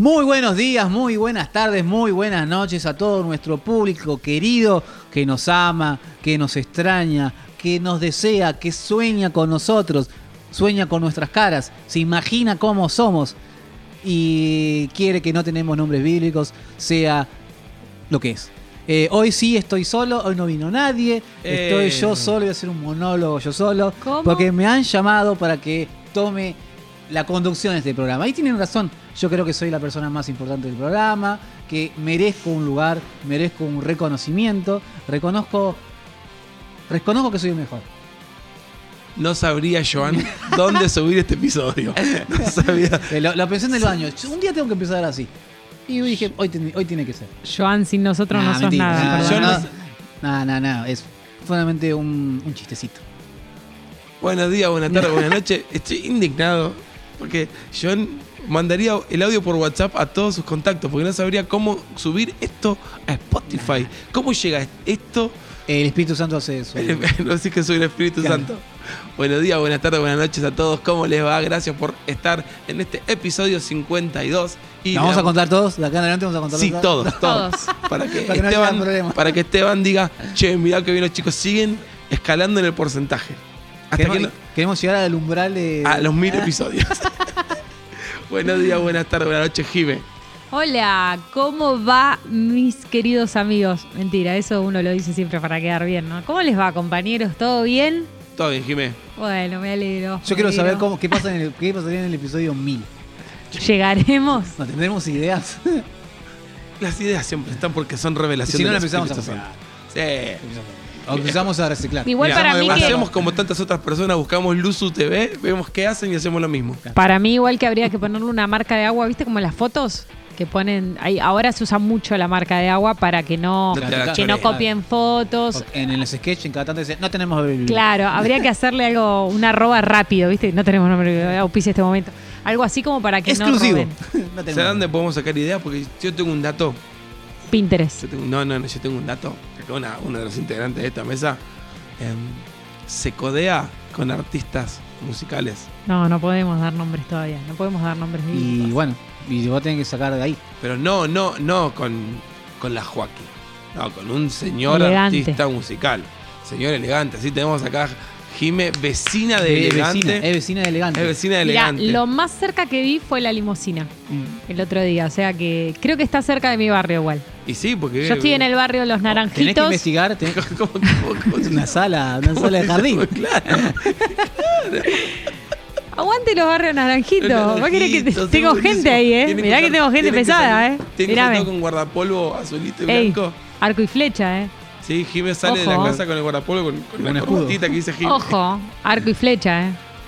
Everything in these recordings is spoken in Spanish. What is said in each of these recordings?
Muy buenos días, muy buenas tardes, muy buenas noches a todo nuestro público querido que nos ama, que nos extraña, que nos desea, que sueña con nosotros, sueña con nuestras caras, se imagina cómo somos y quiere que no tenemos nombres bíblicos, sea lo que es. Hoy sí estoy solo, hoy no vino nadie, estoy yo solo, voy a hacer un monólogo yo solo, ¿Cómo? porque me han llamado para que tome la conducción de este programa. Y tienen razón, yo creo que soy la persona más importante del programa, que merezco un lugar, merezco un reconocimiento, reconozco que soy el mejor. No sabría, Joan, dónde subir este episodio. No sabía. Lo pensé en el baño, un día tengo que empezar así. Y dije, hoy tiene que ser. Joan, sin nosotros no sos mentira, nada. perdón. No, es solamente un chistecito. Buenos días, buenas tardes, buenas noches. Estoy indignado porque Joan mandaría el audio por WhatsApp a todos sus contactos porque no sabría cómo subir esto a Spotify. ¿Cómo llega esto? El Espíritu Santo hace eso. No sé que soy el Espíritu Claro. Santo. Buenos días, buenas tardes, buenas noches a todos. ¿Cómo les va? Gracias por estar en este episodio 52. Y ¿La vamos a contar todos? ¿De acá en adelante vamos a contar Sí, todos. Para que, Para que no haya problema. para que Esteban diga, che, mirá que bien los chicos siguen escalando en el porcentaje. Hasta Queremos llegar al umbral de... a los 1000 episodios. Buenos días, buenas tardes, buenas noches, Jime. Hola, ¿cómo va, mis queridos amigos? Mentira, eso uno lo dice siempre para quedar bien, ¿no? ¿Cómo les va, compañeros? ¿Todo bien? Todo bien, Jime. Bueno, me alegro. Yo quiero saber qué pasaría en el episodio 1000. ¿Llegaremos? ¿No tendremos ideas? Las ideas siempre están porque son revelaciones. Si no, la del empezamos a Espíritu copiar. Santo. Sí. O empezamos a reciclar. Igual Mirá, para mí que... hacemos como tantas otras personas, buscamos Luzu TV, vemos qué hacen y hacemos lo mismo. Para mí igual que habría que ponerle una marca de agua, ¿viste? Como las fotos que ponen... Ahora se usa mucho la marca de agua para que no Claro. copien fotos. En los sketches, en cada tanto dice, no tenemos... Claro, habría que hacerle algo, un arroba rápido, ¿viste? No tenemos nombre que auspicie este momento. Algo así como para que exclusivo. no roben. No tenemos. ¿Sabes dónde podemos sacar ideas? Porque yo tengo un dato. Pinterest. Yo tengo un dato. Que uno de los integrantes de esta mesa se codea con artistas musicales. No podemos dar nombres todavía. No podemos dar nombres Y bíblicos. bueno, y vos tenés que sacar de ahí. Pero no con la Joaquín. No, con un señor Elegante. artista musical. Señor elegante. Así tenemos acá Jime, vecina de elegante. Es vecina de elegante. Es vecina de Mirá, elegante. lo más cerca que vi fue la limusina el otro día. O sea que creo que está cerca de mi barrio igual. Y sí, porque... Yo estoy en el barrio Los Tenés que Naranjitos. investigar. ¿Cómo Una sala de jardín. Claro. Aguante los barrios Naranjitos. Los ¿Vos querés que Naranjitos, tengo son gente buenísimos. ahí, Tiene Mirá que ser- tengo gente tiene que pesada, ser- Tiene que Mirame. ser con guardapolvo azulito y Ey, blanco. arco y flecha, Sí, Jime sale de la Ojo. casa con el guardapolvo con Un la escudo. corbatita que dice Jime. Ojo, arco y flecha,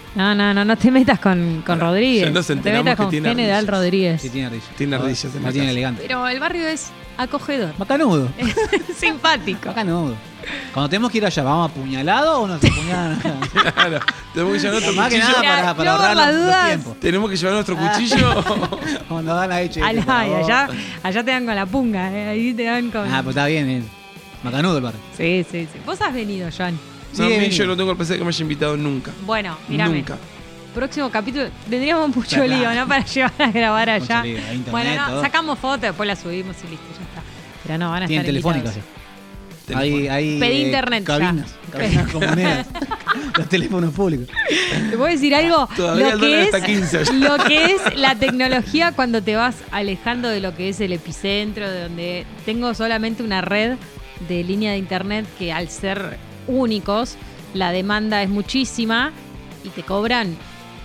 No te metas con Rodríguez. ya nos No te enteramos metas que con tiene General ardillas. Rodríguez. Sí, tiene ardillas. Tiene ardillas en la No tiene casa. elegante. Pero el barrio es acogedor. Macanudo. Simpático. Macanudo. Cuando tenemos que ir allá, ¿vamos apuñalados o nos apuñalan acá? Claro. Tenemos que llevar nuestro Más que cuchillo. nada Mira, para yo ahorrar por las los dudas- tiempos. Tenemos que llevar nuestro cuchillo. Cuando van a hecho. Ay, allá te dan con la punga, ahí te dan con... Ah, pues está bien. Macanudo el barrio. Sí. Vos has venido, Joan. Sí, No, a he mí venido. yo no tengo el placer de que me haya invitado nunca. Bueno, mírame. Nunca. Próximo capítulo, tendríamos mucho Claro. lío, ¿no? Para llevar a grabar allá. lío, a internet, Bueno, no, todo. sacamos fotos, después las subimos y listo, ya está. Pero no, van a Tienen estar telefónicas invitados. ya. Hay Pedí internet ya. Cabinas comuneras. Los teléfonos públicos. ¿Te puedo decir algo? Todavía el dólar está 15 allá. Lo que es la tecnología cuando te vas alejando de lo que es el epicentro, de donde tengo solamente una red de línea de internet que al ser únicos, la demanda es muchísima y te cobran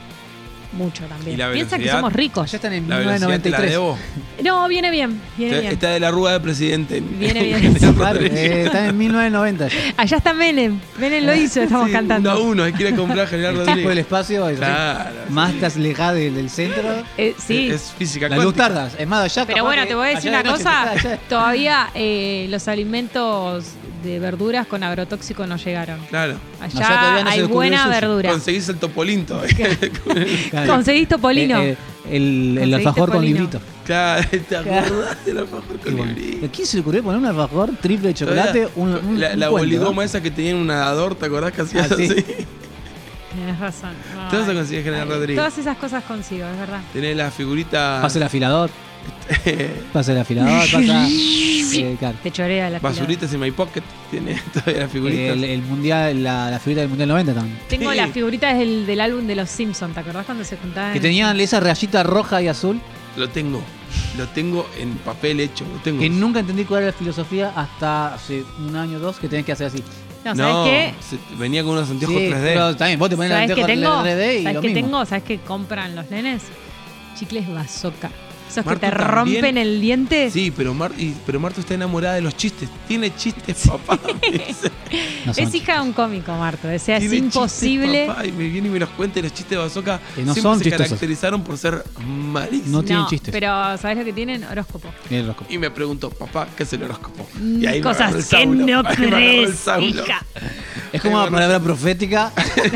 mucho también. ¿Y la Piensa que velocidad? somos ricos. Ya están en La velocidad te la 1993. debo. No, viene bien. Está de la arruga del presidente. Viene bien. Claro, están en 1990 ya. Allá está Menem. Menem lo hizo, estamos Sí, cantando. 1 a 1, hay que ir a comprar a General El tiempo del Rodríguez. espacio es Claro, más sí. te alejás del centro. Sí. Es física La luz cuántica. tarda. Es más, allá Pero capaz bueno, que te voy a decir allá una de noche cosa. está allá. Todavía los alimentos de verduras con agrotóxico no llegaron. Claro. Allá todavía no se hay descubrió buena el sushi. verdura. Conseguís el topolinto. Claro. Conseguís topolino. El Conseguiste alfajor con polino. librito. Claro, ¿te acordás del alfajor con librito? ¿A quién se le ocurrió poner un alfajor triple de chocolate? Un La cuento, boligoma ¿no? esa que tenía un nadador, ¿te acordás que hacías Ah, sí. así? Tienes razón. No, Todo eso ay, consigues General ay, Rodríguez. Todas esas cosas consigo, es verdad. Tenés la figurita. Pase el afilador. Pasa el afilador, pasa. Claro. Te chorea la Basuritas en My Pocket. Tiene todavía las figuritas. El mundial, la figurita del Mundial 90 también. Tengo Sí. las figuritas del álbum de los Simpsons, ¿te acordás cuando se juntaban? Que tenían esa rayita roja y azul. Lo tengo en papel hecho. Lo tengo. Que nunca entendí cuál era la filosofía hasta hace un año o dos que tenés que hacer así. No, ¿sabes qué? Venía con unos anteojos Sí, 3D. pero también vos te pones el ¿Sabes qué anteojo tengo? 3D y ¿Sabes lo qué mismo. tengo? ¿Sabes qué compran los nenes? Chicles bazooka. Esos Marto que te también. rompen el diente. Sí, pero Marto está enamorada de los chistes. Tiene chistes, papá. me dice. No son Es hija de un cómico, Marto. O sea, es Tiene imposible. chistes, papá, y me viene y me los cuenta y los chistes de Bazooka Que no siempre son se chistosos. caracterizaron por ser malísimos. No tienen chistes. Pero ¿sabes lo que tienen? Horóscopo. Mira el horóscopo. Y me preguntó, papá, ¿qué es el horóscopo? Mm, Y ahí me agarró el Cosas que Saulo. no Ahí me agarró el crees, Saulo. hija. Es como una palabra profética,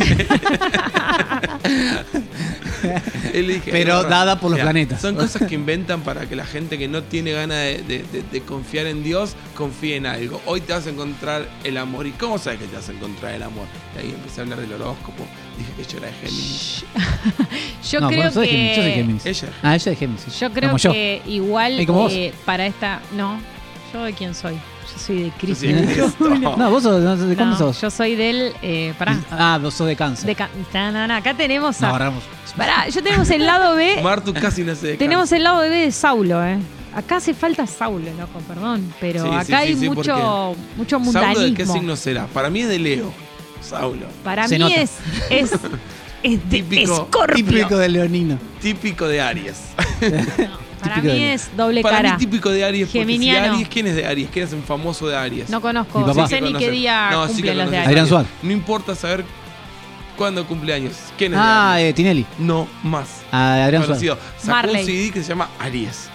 Y le dije, pero "No, dada por los mira, planetas". Son cosas que inventan para que la gente que no tiene ganas de confiar en Dios confíe en algo. Hoy te vas a encontrar el amor. ¿Y cómo sabes que te vas a encontrar el amor? Y ahí empecé a hablar del horóscopo. Dije que yo era de Géminis. Yo No, creo bueno, sos de Géminis, yo soy que. Géminis. Ella. Ah, ella es Géminis. Sí. Yo creo Como yo. que igual ¿Y como vos? para esta. No, yo de quién soy. Yo soy de Yo Cristo. soy de Cristo. No, vos sos, ¿de cuándo No, sos? yo soy del. Pará. Ah, vos sos de cáncer. No, acá tenemos No, a. agarramos. Pará, yo tenemos el lado B. Martu casi nace de Tenemos cáncer. el lado B de Saulo, Acá hace falta Saulo, loco, perdón. Pero Sí, sí, acá sí, hay sí, mucho ¿Saulo mundanismo. de qué signo será? Para mí es de Leo. Saulo. Para Se mí nota. es de Típico- Escorpio. Típico de leonino. Típico de Aries. Para típico mí de- es doble Para cara. mí típico de Aries. Porque si Geminiano. Aries, ¿quién es de Aries? ¿Quién es un famoso de Aries? No conozco, Mi papá. no sé Sí ni que qué conoces. día No, sí que cumplen los de conoces. Adrián Aries. Suárez. No importa saber cuándo cumple años. ¿Quién es de Ah, Aries? Tinelli. No más. Adrián Suárez. Conocido. Sacó Marley. un CD que se llama Aries.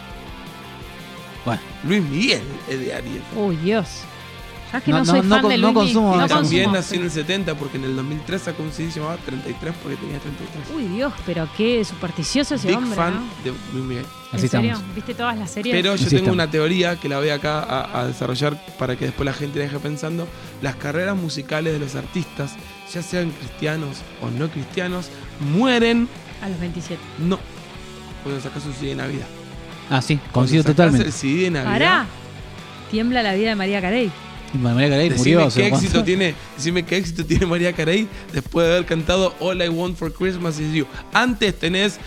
Bueno, Luis Miguel es de Aries. Uy, Dios. ¿Sabes que no, No, soy no, fan no de con- no Luis? consumo No eso. También consumo. nació en el 70 porque en el 2003 sacó un CD llamado 33 porque tenía 33. Uy, Dios, pero qué supersticioso ese Big hombre, fan ¿no? de Luis Miguel. así ¿En serio? estamos. ¿Viste todas las series? Pero yo Así tengo estamos. una teoría que la voy acá a desarrollar para que después la gente deje pensando. Las carreras musicales de los artistas, ya sean cristianos o no cristianos, mueren A los 27. no cuando sacas un CD de Navidad. Ah, sí, Cuando coincido sacás totalmente. el CD de Navidad. Pará. Tiembla la vida de María Carey. Y María Carey Decime murió. qué hace éxito cuánto. tiene, decime qué éxito tiene María Carey después de haber cantado All I Want for Christmas Is You. Antes tenés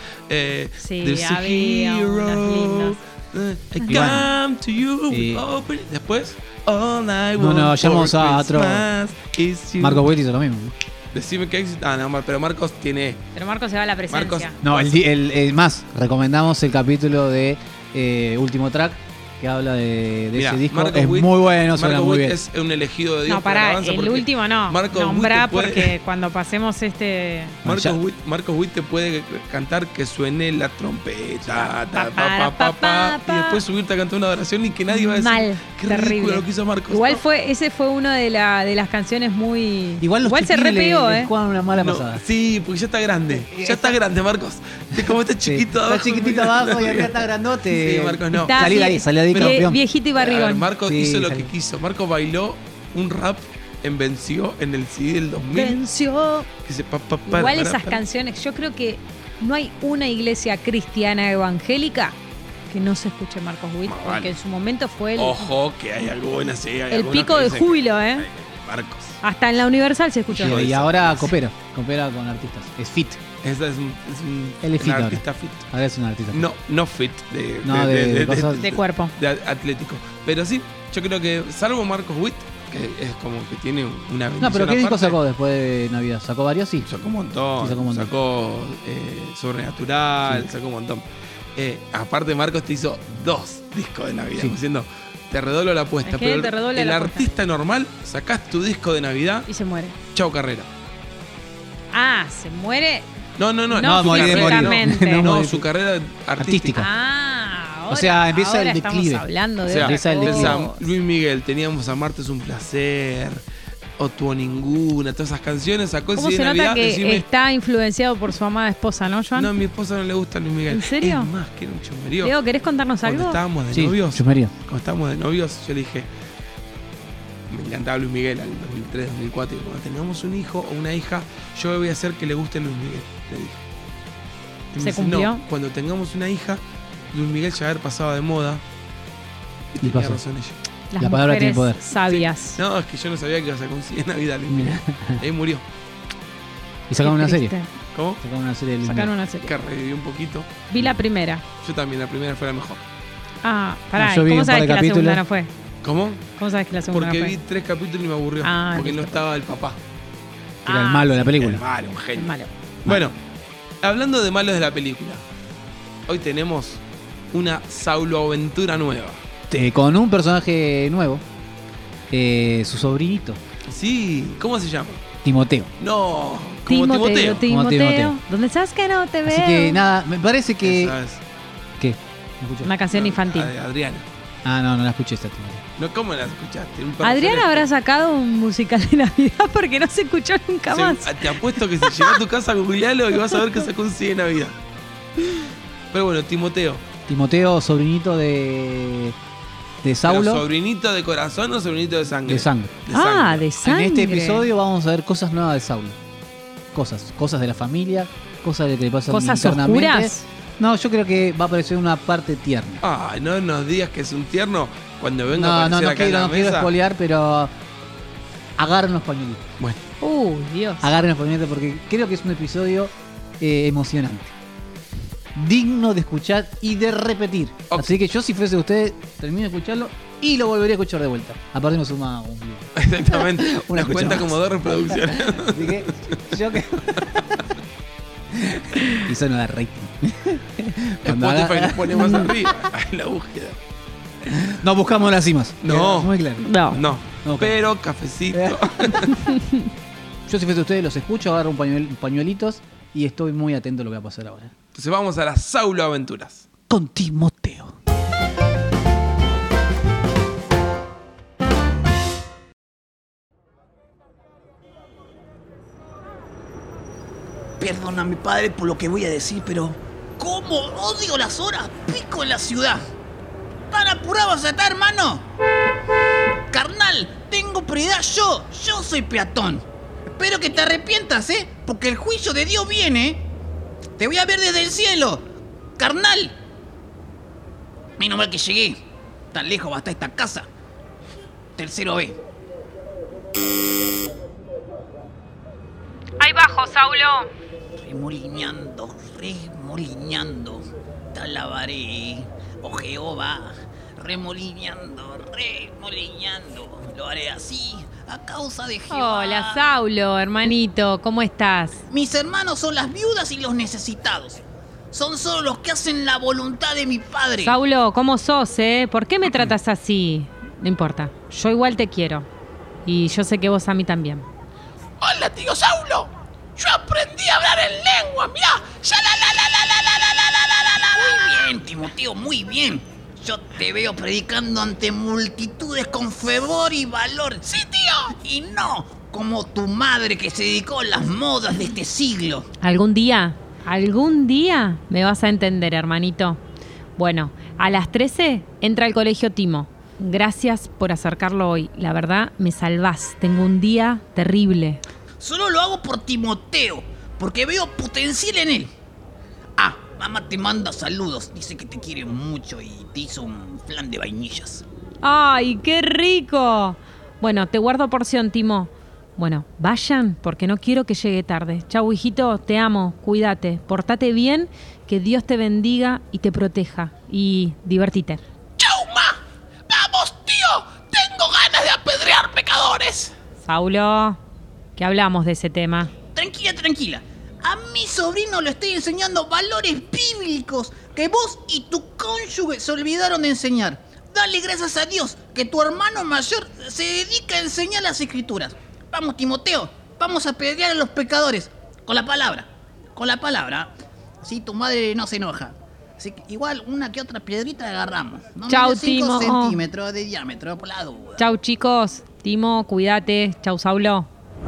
Sí, There's a había unas lindas. I Y bueno. come to you Y- with open. Después All I No, Want no, vayamos for a otro- Christmas is You. Marco Witt hizo lo mismo. Decime qué éxito. Ah, no, pero Marcos tiene. Pero Marco se va a la presencia. Marcos- No, más, recomendamos el capítulo de Último Track que habla de Mirá, ese disco. Marco Es Witt- muy bueno, suena Marco muy Witt bien. es un elegido de Dios. No, para pará, alabanza el porque último no. Marcos Nombrá Witt te puede- porque cuando pasemos este. Marcos Witt te puede cantar que suene la trompeta, ta, Pa, pa, pa, y después subirte a cantar una oración y que nadie va a decir Mal, qué terrible. ridículo lo que hizo Marcos. Igual No, ese fue uno de las canciones muy. Igual los se chiquines repegó, le juegan una mala no, pasada. sí, porque ya está grande. Ya está grande, Marcos. Es como este Sí, chiquito está abajo. chiquitito abajo y acá está grandote. Sí, Marcos, no. Está Salí de ahí, salí de ahí Pero- campeón. Viejito y A ver, barrigón. Marcos Sí, hizo lo salí. que quiso. Marcos bailó un rap en Venció en el CD del 2000. Venció. Que se pa, pa, pa, Igual para, esas para. canciones, yo creo que no hay una iglesia cristiana evangélica que no se escuche Marcos Witt, Más porque vale. en su momento fue Ojo, que hay algunas, sí, hay el algunas pico que de dicen júbilo, que- ¿eh? Marcos. Hasta en la Universal se escuchó. Y ahora coopera con artistas. Es fit. Esa es un Él es fit ahora. artista fit. Ahora es un artista. No fit de, No, de cosas- De cuerpo. de atlético. Pero sí, yo creo que salvo Marcos Witt, que es como que tiene una bendición No, pero ¿qué disco aparte, sacó después de Navidad? ¿Sacó varios? Sí. Sacó un montón. Sí, sacó un montón. Sacó Sobrenatural, sacó un montón. Aparte Marcos te hizo 2 discos de Navidad, Sí. diciendo, te redoblo la apuesta. Es que pero te redobla el la apuesta. artista normal, sacás tu disco de Navidad, Y se muere. chau carrera. Ah, se muere. No, No, No, morir de morir. físicamente. No, No, morir. su carrera artística. Artística. Ah, ahora, O sea, empieza ahora el declive. Estamos hablando de O sea, otra empieza el cosa. declive. Pensá, Luis Miguel, teníamos Amarte es un placer, o Tuvo Ninguna, todas esas canciones, sacó el ¿Cómo CD se de nota Navidad, que decime, está influenciado por su amada esposa, no, Joan? no, a mi esposa no le gusta Luis Miguel. ¿En serio? Es más, que era un chumerío. Leo, ¿querés contarnos Cuando algo? estábamos de Sí, novios, chumería. yo le dije, me encantaba Luis Miguel al 2003, 2004, y cuando tengamos un hijo o una hija, yo voy a hacer que le guste Luis Miguel, le dije. Y me ¿Se dice, cumplió? No, cuando tengamos una hija, Luis Miguel Jagger pasaba de moda. Y tenía pasó. razón ella. Las La palabra tiene mujeres poder. sabias. No, es que yo no sabía que iba a sacar un CD de Navidad, Luis Miguel. Ahí murió. Y sacaron Qué una serie. triste. ¿Cómo? Sacaron una serie de Luis Sacaron Miguel. una serie. Que revivió un poquito. Vi la primera. Yo también, la primera fue la mejor. Ah, pará. No, yo vi ¿Cómo un par sabes de que la segunda capítulos. no fue? ¿Cómo? ¿Cómo sabes que la segunda Porque no vi fue? 3 capítulos y me aburrió. Ah, porque listo. no estaba el papá. Que era el malo de la película. El malo, un genio. Es malo. Bueno, hablando de malos de la película, hoy tenemos una Saulo aventura nueva. Con un personaje nuevo. Su sobrinito, Sí, ¿cómo se llama? Timoteo. No, como Timoteo. Timoteo. ¿Dónde sabes que no te veo? Así que nada, me parece que. Esa es. ¿Qué? ¿Me escuchó? Una canción infantil. La de Adriana. Ah, no la escuché esta Timoteo. No, ¿cómo la escuchaste? Un perro Adriana celeste. habrá sacado un musical de Navidad porque no se escuchó nunca más. Te apuesto que si llegas a tu casa, googlealo y vas a ver que sacó un CD de Navidad. Pero bueno, Timoteo. Timoteo, sobrinito de ¿Pero Saulo, sobrinito de corazón o sobrinito de sangre? de sangre. Ah, de sangre. En este episodio vamos a ver cosas nuevas de Saulo. Cosas de la familia, cosas de que le pasan ¿Cosas internamente. oscuras? No, yo creo que va a aparecer una parte tierna. Ah, no nos digas que es un tierno cuando venga a No aparecer acá en la quiero mesa. spoilear, pero agarren los pañuelitos. Bueno, Dios. Agarren los pañuelitos porque creo que es un episodio emocionante. Digno de escuchar y de repetir. Ok. Así que yo, si fuese usted, termino de escucharlo y lo volvería a escuchar de vuelta. Aparte nos suma un video. exactamente. Una Una escucha cuenta más. como 2 reproducciones. Así que yo que... y eso no da rating. Cuando Spotify haga- nos pone más arriba en la búsqueda. No buscamos las cimas. No. Muy claro. No. No, Ok. pero cafecito. Yo, si fuese ustedes, los escucho, agarro pañuelitos y estoy muy atento a lo que va a pasar ahora. Entonces vamos a las Saulo Aventuras. Con Timoteo. Perdóname, padre, por lo que voy a decir, pero ¿cómo odio las horas pico en la ciudad? ¿Tan apurado vas a estar, hermano? Carnal, tengo prioridad yo. Yo soy peatón. Espero que te arrepientas, ¿eh? Porque el juicio de Dios viene. Te voy a ver desde el cielo. Carnal. Menos mal que llegué. Tan lejos va a estar esta casa. Tercero B. Ahí bajo, Saulo. Remolineando, remolineando, te alabaré, oh Jehová, remolineando, lo haré así a causa de Jehová. Hola, Saulo, hermanito. ¿Cómo estás? Mis hermanos son las viudas y los necesitados. Son solo los que hacen la voluntad de mi padre. Saulo, ¿cómo sos, ¿Por qué me tratas así? No importa. Yo igual te quiero. Y yo sé que vos a mí también. Hola, tío Saulo. Yo aprendí a hablar en lengua, mirá. Ya Muy bien, Timoteo, muy bien. Yo te veo predicando ante multitudes con fervor y valor. Sí, tío. Y no como tu madre que se dedicó a las modas de este siglo. Algún día me vas a entender, hermanito. Bueno, a las 13 entra al colegio Timo. Gracias por acercarlo hoy. La verdad, me salvás. Tengo un día terrible. Solo lo hago por Timoteo, porque veo potencial en él. Ah, mamá te manda saludos. Dice que te quiere mucho y te hizo un flan de vainillas. ¡Ay, qué rico! Bueno, te guardo porción, Timo. Bueno, vayan, porque no quiero que llegue tarde. Chau, hijito, te amo, cuídate, portate bien, que Dios te bendiga y te proteja. Y divertite. ¡Chau, ma! ¡Vamos, tío! ¡Tengo ganas de apedrear pecadores! Saulo, que hablamos de ese tema. Tranquila, tranquila. A mi sobrino le estoy enseñando valores bíblicos que vos y tu cónyuge se olvidaron de enseñar. Dale gracias a Dios que tu hermano mayor se dedica a enseñar las escrituras. Vamos, Timoteo, vamos a apedrear a los pecadores. Con la palabra. Con la palabra. Así tu madre no se enoja. Así que igual una que otra piedrita agarramos. No Chau, menos 5 Timo. centímetros de diámetro, por la duda. Chau, chicos. Timo, cuídate. Chau, Saulo.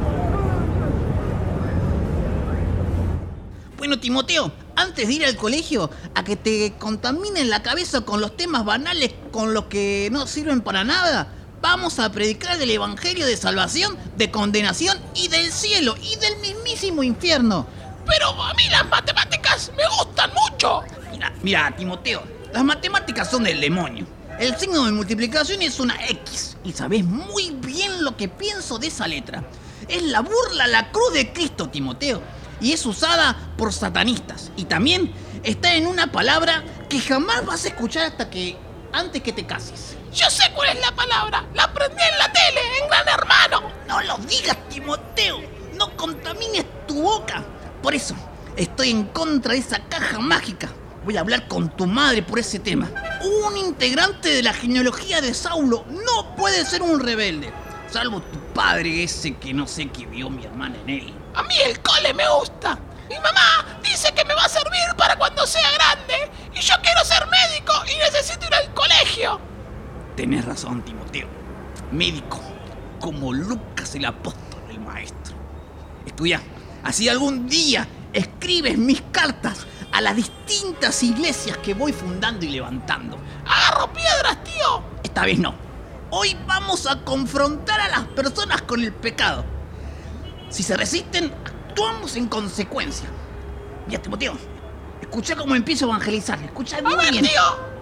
Bueno, Timoteo, antes de ir al colegio a que te contaminen la cabeza con los temas banales con los que no sirven para nada, vamos a predicar el evangelio de salvación, de condenación y del cielo y del mismísimo infierno. Pero a mí las matemáticas me gustan mucho. Mira, Timoteo, Las matemáticas son del demonio. El signo de multiplicación es una X. Y sabés muy bien lo que pienso de esa letra. Es la burla a la cruz de Cristo, Timoteo. Y es usada por satanistas. Y también está en una palabra que jamás vas a escuchar antes que te cases. Yo sé cuál es la palabra. La aprendí en la tele, en Gran Hermano. No lo digas, Timoteo. No contamines tu boca. Por eso, estoy en contra de esa caja mágica. Voy a hablar con tu madre por ese tema. Un integrante de la genealogía de Saulo no puede ser un rebelde. Salvo tu padre ese que no sé qué vio mi hermana en él. A mí el cole me gusta. Mi mamá dice que me va a servir para cuando sea grande. Y yo quiero ser médico y necesito ir al colegio. Tenés razón, Timoteo. Médico, como Lucas el apóstol, el maestro. Estudia. Así algún día escribes mis cartas a las distintas iglesias que voy fundando y levantando. Agarro piedras, tío. Esta vez no. Hoy vamos a confrontar a las personas con el pecado. Si se resisten, actuamos en consecuencia. Mira, Timoteo, escucha cómo empiezo a evangelizar. Escucha bien, A ver, bien. tío.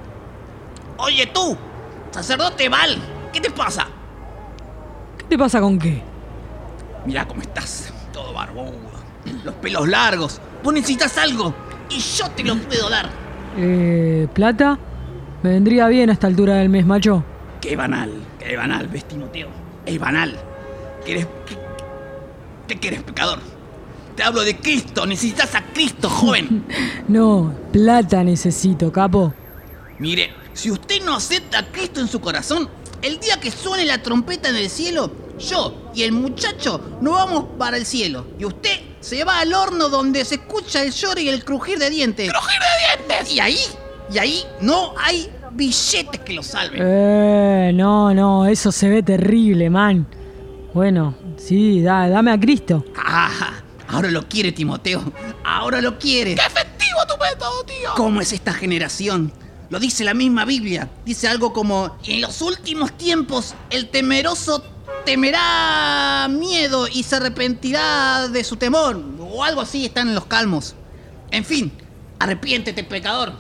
Oye tú, sacerdote Val, ¿qué te pasa? ¿Qué te pasa con qué? Mira cómo estás, todo barbudo, los pelos largos. Vos necesitas algo y yo te lo puedo dar. ¿Plata? Me vendría bien a esta altura del mes, macho. Qué banal, ves, Timoteo. Es banal. ¿Qué querés, pecador? Te hablo de Cristo, necesitas a Cristo, joven. No, plata necesito, capo. Mire, si usted no acepta a Cristo en su corazón, el día que suene la trompeta en el cielo, yo y el muchacho nos vamos para el cielo. Y usted se va al horno donde se escucha el lloro y el crujir de dientes. ¡Crujir de dientes! Y ahí no hay billetes que lo salven. No, eso se ve terrible, man. Bueno, sí, dame a Cristo. Ah, ahora lo quiere, Timoteo. Ahora lo quiere. ¡Qué efectivo tu método, tío! ¿Cómo es esta generación? Lo dice la misma Biblia. Dice algo como: en los últimos tiempos el temeroso temerá miedo y se arrepentirá de su temor. O algo así está en los Salmos. En fin, arrepiéntete, pecador.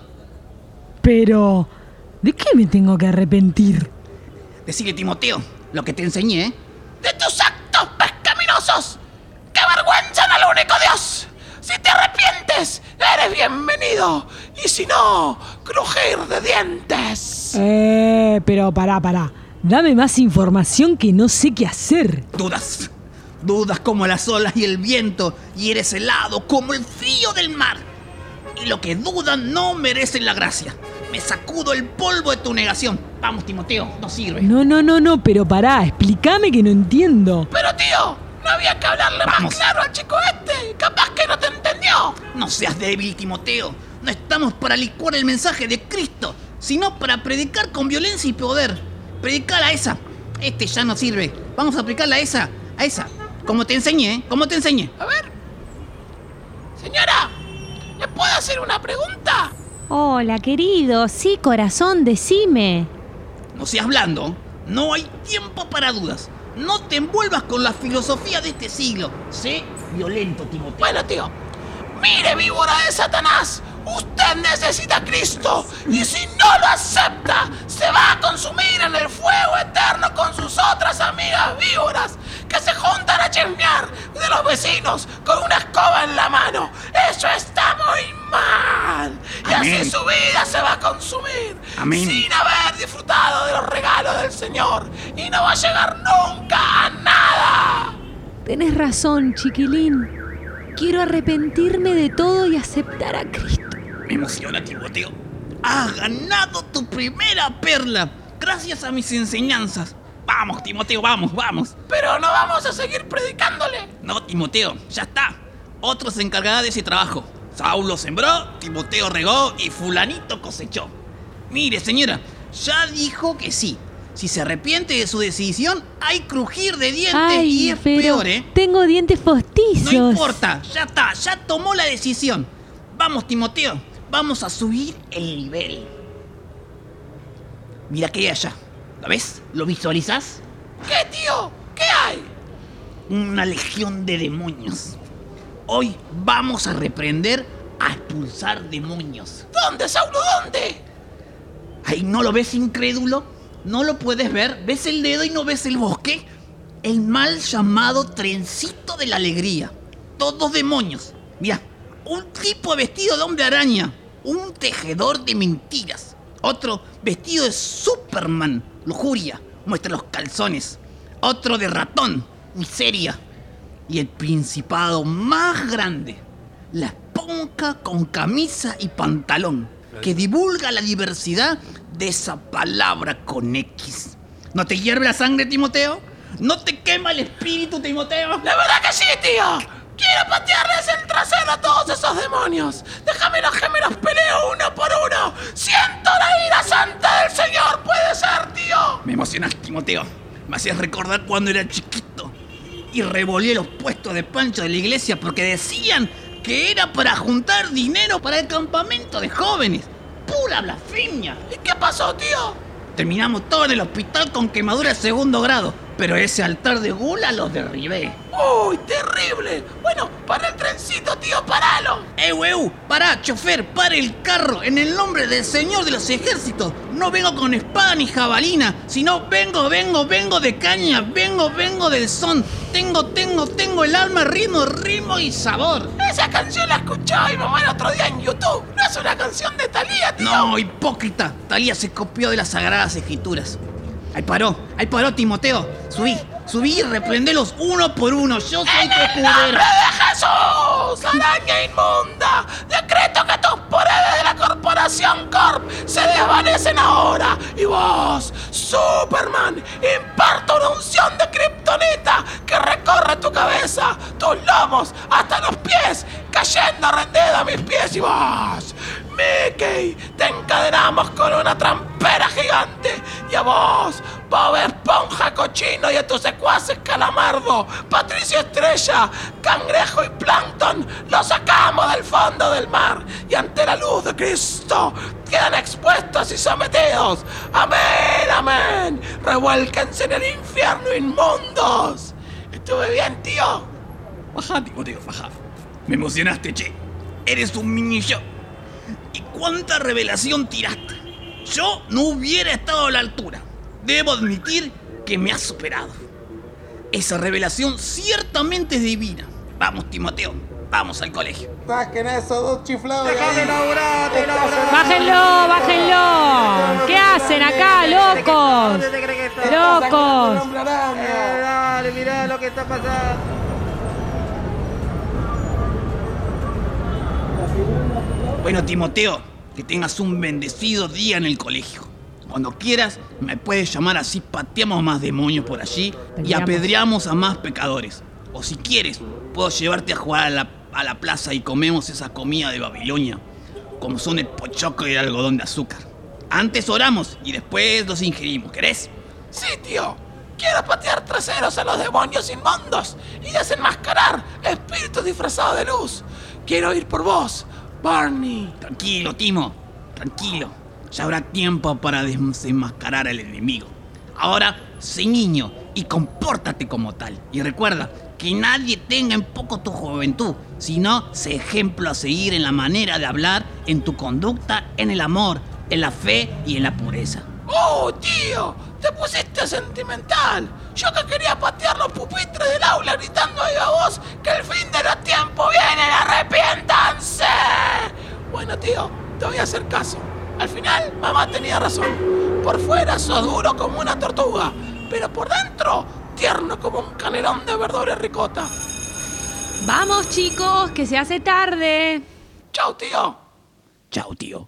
Pero, ¿de qué me tengo que arrepentir? Decile, Timoteo, lo que te enseñé, ¿eh? ¡De tus actos pecaminosos! ¡Que avergüenzan al único Dios! Si te arrepientes, eres bienvenido. Y si no, crujir de dientes. Pero pará. Dame más información que no sé qué hacer. Dudas como las olas y el viento, y eres helado como el frío del mar. Y lo que dudan no merecen la gracia. Me sacudo el polvo de tu negación. Vamos, Timoteo, no sirve. No, pero pará, explícame que no entiendo. Pero tío, no había que hablarle Vamos. más claro al chico este. Capaz que no te entendió. No seas débil, Timoteo. No estamos para licuar el mensaje de Cristo, sino para predicar con violencia y poder. Predicar a esa. Este ya no sirve. Vamos a aplicarla a esa. Como te enseñé, ¿eh? Como te enseñé. A ver. Señora, ¿le puedo hacer una pregunta? Hola, querido. Sí, corazón, decime. No seas blando. No hay tiempo para dudas. No te envuelvas con la filosofía de este siglo. Sé violento, Timoteo. Bueno, tío. Mire, víbora de Satanás. Usted necesita a Cristo. Y si no lo acepta, se va a consumir en el fuego eterno con sus otras amigas víboras que se juntan a chismear de los vecinos con una escoba en la mano. Eso está muy mal. Y Amén. así su vida se va a consumir. Amén. Sin haber disfrutado de los regalos del Señor. Y no va a llegar nunca a nada. Tenés razón, chiquilín. Quiero arrepentirme de todo y aceptar a Cristo. Me emociona, Timoteo. Has ganado tu primera perla gracias a mis enseñanzas. Vamos, Timoteo, vamos. Pero no vamos a seguir predicándole. No, Timoteo, ya está. Otro se encargará de ese trabajo. Saulo sembró, Timoteo regó y fulanito cosechó. Mire, señora, ya dijo que sí. Si se arrepiente de su decisión, hay crujir de dientes y es peor, ¿eh? tengo dientes postizos. No importa, ya está, ya tomó la decisión. Vamos, Timoteo, vamos a subir el nivel. Mira qué hay allá. ¿Lo ves? ¿Lo visualizás? ¿Qué, tío? ¿Qué hay? Una legión de demonios. Hoy vamos a reprender a expulsar demonios. ¿Dónde, Saulo? ¿Dónde? Ahí no lo ves, incrédulo. No lo puedes ver. ¿Ves el dedo y no ves el bosque? El mal llamado trencito de la alegría. Todos demonios. Mira, un tipo vestido de hombre araña. Un tejedor de mentiras. Otro vestido de Superman. Lujuria. Muestra los calzones. Otro de ratón. Miseria. Y el principado más grande. La esponja con camisa y pantalón. Que divulga la diversidad de esa palabra con X. ¿No te hierve la sangre, Timoteo? ¿No te quema el espíritu, Timoteo? La verdad que sí, tío. Quiero patearles el trasero a todos esos demonios. Déjame los gemelos peleo uno por uno. Siento la ira santa del Señor. Puede ser, tío. Me emocionas, Timoteo. Me hacías recordar cuando era chiquito y revolví los puestos de pancho de la iglesia porque decían que era para juntar dinero para el campamento de jóvenes. ¡Pura blasfemia! ¿Y qué pasó, tío? Terminamos todos en el hospital con quemadura de 2º grado, pero ese altar de gula lo derribé. ¡Uy, terrible! Bueno, para el trencito, tío, paralo. Pará, chofer, para el carro, en el nombre del Señor de los Ejércitos. No vengo con espada ni jabalina, sino vengo de caña, vengo del son. Tengo el alma, ritmo y sabor. Esa canción la escuchaba mi mamá el otro día en YouTube. No es una canción de Thalía, tío. No, hipócrita. Thalía se copió de las Sagradas Escrituras. Ahí paró, Timoteo. Subí y reprendelos uno por uno. Yo soy tu ¡En el escudero. nombre de Jesús, araña inmunda! Decreto que tus poderes de la Corporación Corp se desvanecen ahora. Y vos, Superman, imparto una unción de kriptonita que recorre tu cabeza, tus lomos, hasta los pies, cayendo rendido a mis pies. Y vos, Mickey, te encadenamos con una trampera gigante. Y a vos, Bob Esponja cochino, y a tus secuaces Calamardo, Patricio Estrella, Cangrejo y Plankton, los sacamos del fondo del mar y ante la luz de Cristo quedan expuestos y sometidos. Amén, amén. Revuélquense en el infierno, inmundos. ¿Estuve bien, tío? Bajá, Timoteo, bajá. Me emocionaste, che. Eres un mini yo. ¿Y cuánta revelación tiraste? Yo no hubiera estado a la altura. Debo admitir que me has superado. Esa revelación ciertamente es divina. Vamos, Timoteo, vamos al colegio. Saquen a esos dos chiflados. Bájenlo. ¿Qué hacen acá, locos? Locos. Dale, mirá lo que está pasando. Bueno, Timoteo, que tengas un bendecido día en el colegio. Cuando quieras, me puedes llamar, así pateamos más demonios por allí y apedreamos a más pecadores. O si quieres, puedo llevarte a jugar a la plaza y comemos esa comida de Babilonia, como son el pochoclo y el algodón de azúcar. Antes oramos y después los ingerimos, ¿querés? Sí, tío. Quiero patear traseros a los demonios inmundos y desenmascarar espíritus disfrazados de luz. Quiero ir por vos, Barney. Tranquilo, Timo, tranquilo. Ya habrá tiempo para desenmascarar al enemigo. Ahora, sé niño y compórtate como tal. Y recuerda que nadie tenga en poco tu juventud, sino sé ejemplo a seguir en la manera de hablar, en tu conducta, en el amor, en la fe y en la pureza. ¡Oh, tío! ¡Te pusiste sentimental! Yo que quería patear los pupitres del aula gritando ahí a vos que el fin de los tiempos viene, arrepiéntanse. Bueno, tío, te voy a hacer caso. Al final, mamá tenía razón. Por fuera sos duro como una tortuga, pero por dentro, tierno como un canelón de verdura y ricota. Vamos, chicos, que se hace tarde. Chau, tío. Chao, tío.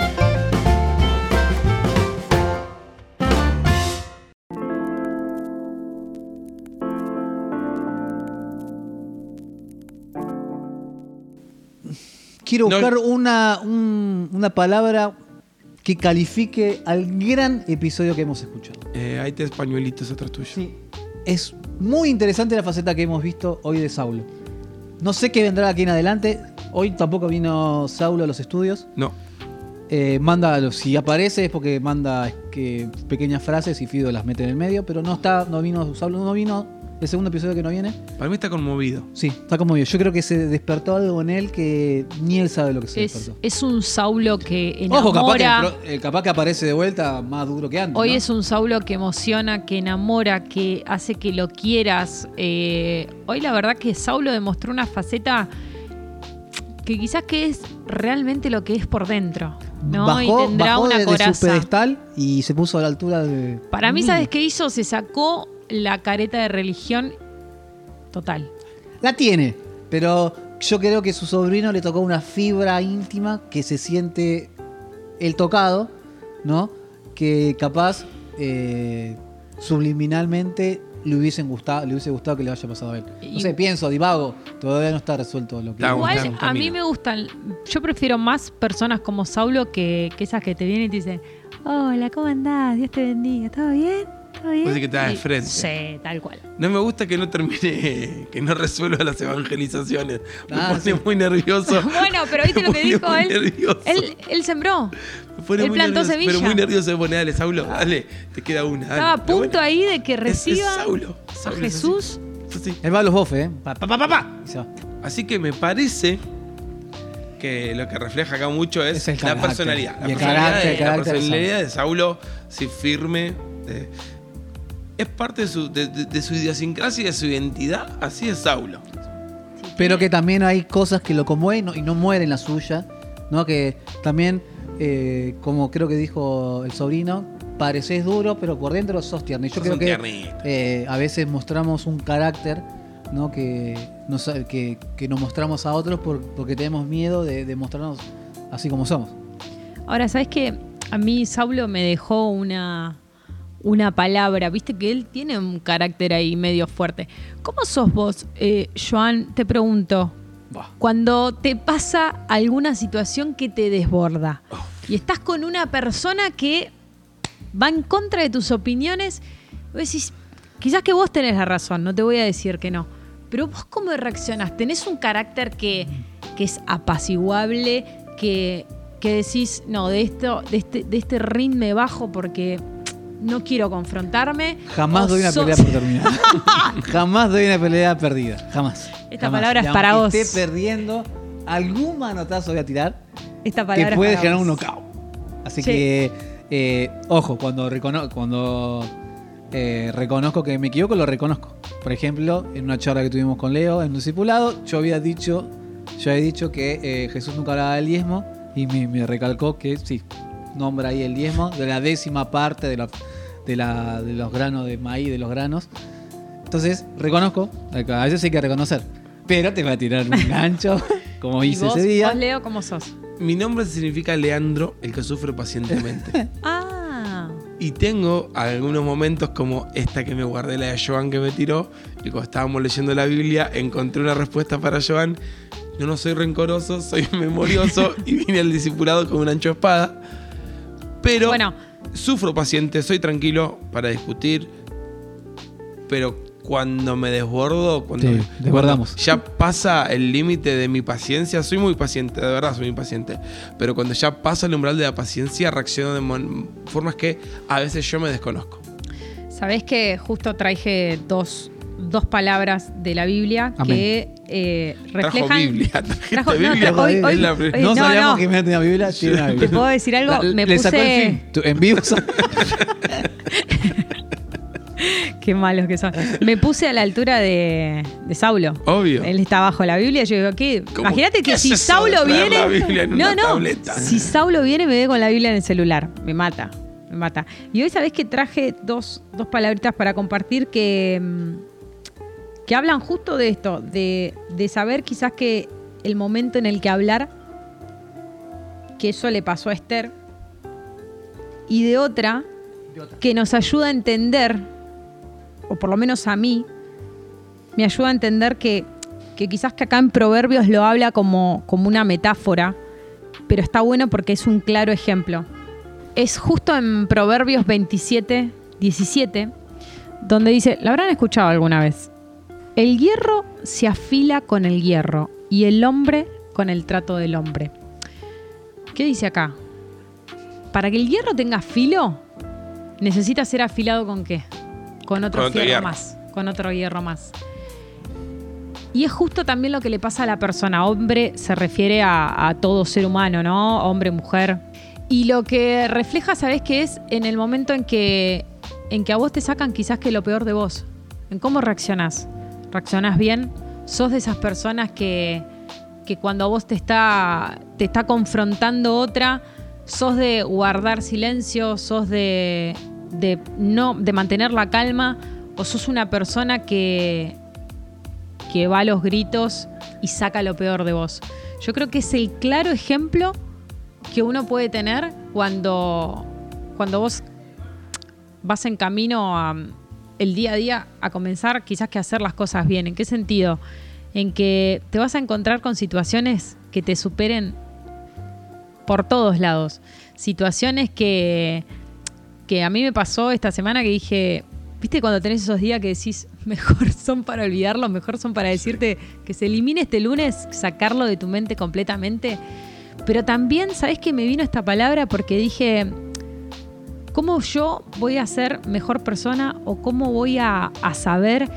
Quiero buscar una palabra que califique al gran episodio que hemos escuchado. Ahí te pañuelitos atrás tuyo. Sí. Es muy interesante la faceta que hemos visto hoy de Saulo. No sé qué vendrá aquí en adelante. Hoy tampoco vino Saulo a los estudios. No. Si aparece es porque manda pequeñas frases y Fido las mete en el medio, pero no vino Saulo, no vino el segundo episodio que no viene. Para mí está conmovido. Sí, está conmovido. Yo creo que se despertó algo en él que ni él sabe lo que se despertó. Es un Saulo que enamora. Ojo, capaz que aparece de vuelta más duro que antes. Hoy ¿no? es un Saulo que emociona, que enamora, que hace que lo quieras. Hoy la verdad que Saulo demostró una faceta que quizás que es realmente lo que es por dentro, ¿no? Y tendrá una coraza. De su pedestal y se puso a la altura de... Para mí, ¿sabes qué hizo? Se sacó la careta de religión total. La tiene, pero yo creo que su sobrino le tocó una fibra íntima que se siente el tocado, ¿no? Que capaz subliminalmente le hubiese gustado que le haya pasado a él. No sé, pienso, divago, todavía no está resuelto lo que... Igual a mí me gustan, yo prefiero más personas como Saulo que esas que te vienen y te dicen: hola, ¿cómo andás? Dios te bendiga, ¿todo bien? ¿Todo bien? Puede ser que te da de frente. Sí, tal cual. No me gusta que no termine, que no resuelva las evangelizaciones. Me pone sí. muy nervioso. Bueno, pero viste lo que dijo muy él. nervioso. Él sembró. Me pone Él muy plantó nervioso, semilla. pero muy nervioso de poner, dale, Saulo, dale, te queda una. Dale. Estaba a punto Bueno, ahí de que es reciba Saulo. a Saulo, Jesús. es así. Él va a los bofes, ¿eh? Y se va. Así que me parece que lo que refleja acá mucho es Es el la carácter. personalidad. La Y el personalidad, carácter, de, el carácter la de personalidad de Saulo, sí, firme. Es parte de su idiosincrasia y de su identidad. Así es Saulo. Pero que también hay cosas que lo conmueven y no muere en la suya, ¿no? Que también, como creo que dijo el sobrino, pareces duro, pero por dentro sos tierno. Y yo creo que a veces mostramos un carácter, ¿no? que nos mostramos a otros porque tenemos miedo de mostrarnos así como somos. Ahora, ¿sabes qué? A mí Saulo me dejó una palabra, viste que él tiene un carácter ahí medio fuerte. ¿Cómo sos vos, Joan? Te pregunto, cuando te pasa alguna situación que te desborda y estás con una persona que va en contra de tus opiniones, vos decís, quizás que vos tenés la razón, no te voy a decir que no, pero vos ¿cómo reaccionás? ¿Tenés un carácter que es apaciguable, que decís, no, de este ring me bajo porque no quiero confrontarme? Jamás doy una pelea por terminada. Jamás doy una pelea perdida. Jamás. Esta Jamás. palabra es Y para aunque vos. esté perdiendo, algún manotazo voy a tirar Esta palabra que puede es para generar un vos. knockout. Así Sí. que, ojo, cuando reconozco que me equivoco, lo reconozco. Por ejemplo, en una charla que tuvimos con Leo, en un discipulado, yo había dicho que Jesús nunca hablaba del diezmo y me recalcó que sí, nombra ahí el diezmo de la 10ª parte de los granos de maíz, de los granos. Entonces, reconozco, a veces hay que reconocer, pero te va a tirar un gancho, como ¿Y hice vos, ese día. vos, Leo, cómo sos? Mi nombre significa Leandro, el que sufre pacientemente. Ah, Y tengo algunos momentos como esta que me guardé, la de Joan que me tiró. Y cuando estábamos leyendo la Biblia, encontré una respuesta para Joan. Yo no soy rencoroso, soy memorioso y vine al discipulado con un ancho espada. Pero bueno, sufro paciente, soy tranquilo para discutir. Pero cuando me desbordo, Sí, desbordamos. cuando ya pasa el límite de mi paciencia, soy muy paciente, de verdad soy muy paciente. Pero cuando ya pasa el umbral de la paciencia, reacciono de formas que a veces yo me desconozco. sabés que justo traje dos palabras de la Biblia que reflejan. Trajo Biblia, trajiste Trajo- no, Biblia. hoy- Es hoy- la hoy- primera. No no, sabíamos no. que me tenía Biblia. Tiene una ¿Te Biblia. puedo decir algo? Me le sacó el puse. fin. En vivo. Qué malos que son. Me puse a la altura de Saulo. Obvio. Él está bajo la Biblia. Yo digo, ¿qué? ¿Cómo? Imagínate ¿Qué que es si eso Saulo de traer viene. la Biblia en una no. tableta? Si Saulo viene, me ve con la Biblia en el celular. Me mata. Y hoy sabés que traje dos palabritas para compartir que hablan justo de esto, de saber quizás que el momento en el que hablar, que eso le pasó a Esther, y de otra que nos ayuda a entender, o por lo menos a mí, me ayuda a entender que quizás que acá en Proverbios lo habla como una metáfora, pero está bueno porque es un claro ejemplo. Es justo en Proverbios 27, 17, donde dice, ¿la habrán escuchado alguna vez? El hierro se afila con el hierro y el hombre con el trato del hombre. ¿Qué dice acá? Para que el hierro tenga filo, necesita ser afilado ¿con qué? Con otro Con otro fierro hierro. más. con otro hierro más. Y es justo también lo que le pasa a la persona. Hombre se refiere a todo ser humano, ¿no? Hombre, mujer. Y lo que refleja, ¿sabés qué es? En el momento en que a vos te sacan quizás que lo peor de vos. En cómo reaccionás. ¿Reaccionás bien? ¿Sos de esas personas que cuando a vos te está confrontando otra, sos de guardar silencio, sos de mantener la calma, o sos una persona que va a los gritos y saca lo peor de vos? Yo creo que es el claro ejemplo que uno puede tener cuando vos vas en camino el día a día a comenzar quizás que a hacer las cosas bien. ¿En qué sentido? En que te vas a encontrar con situaciones que te superen por todos lados. Situaciones que a mí me pasó esta semana que dije, ¿viste cuando tenés esos días que decís, mejor son para olvidarlo, mejor son para decirte que se elimine este lunes, sacarlo de tu mente completamente? Pero también, ¿sabés que me vino esta palabra? Porque dije, ¿cómo yo voy a ser mejor persona o cómo voy a saber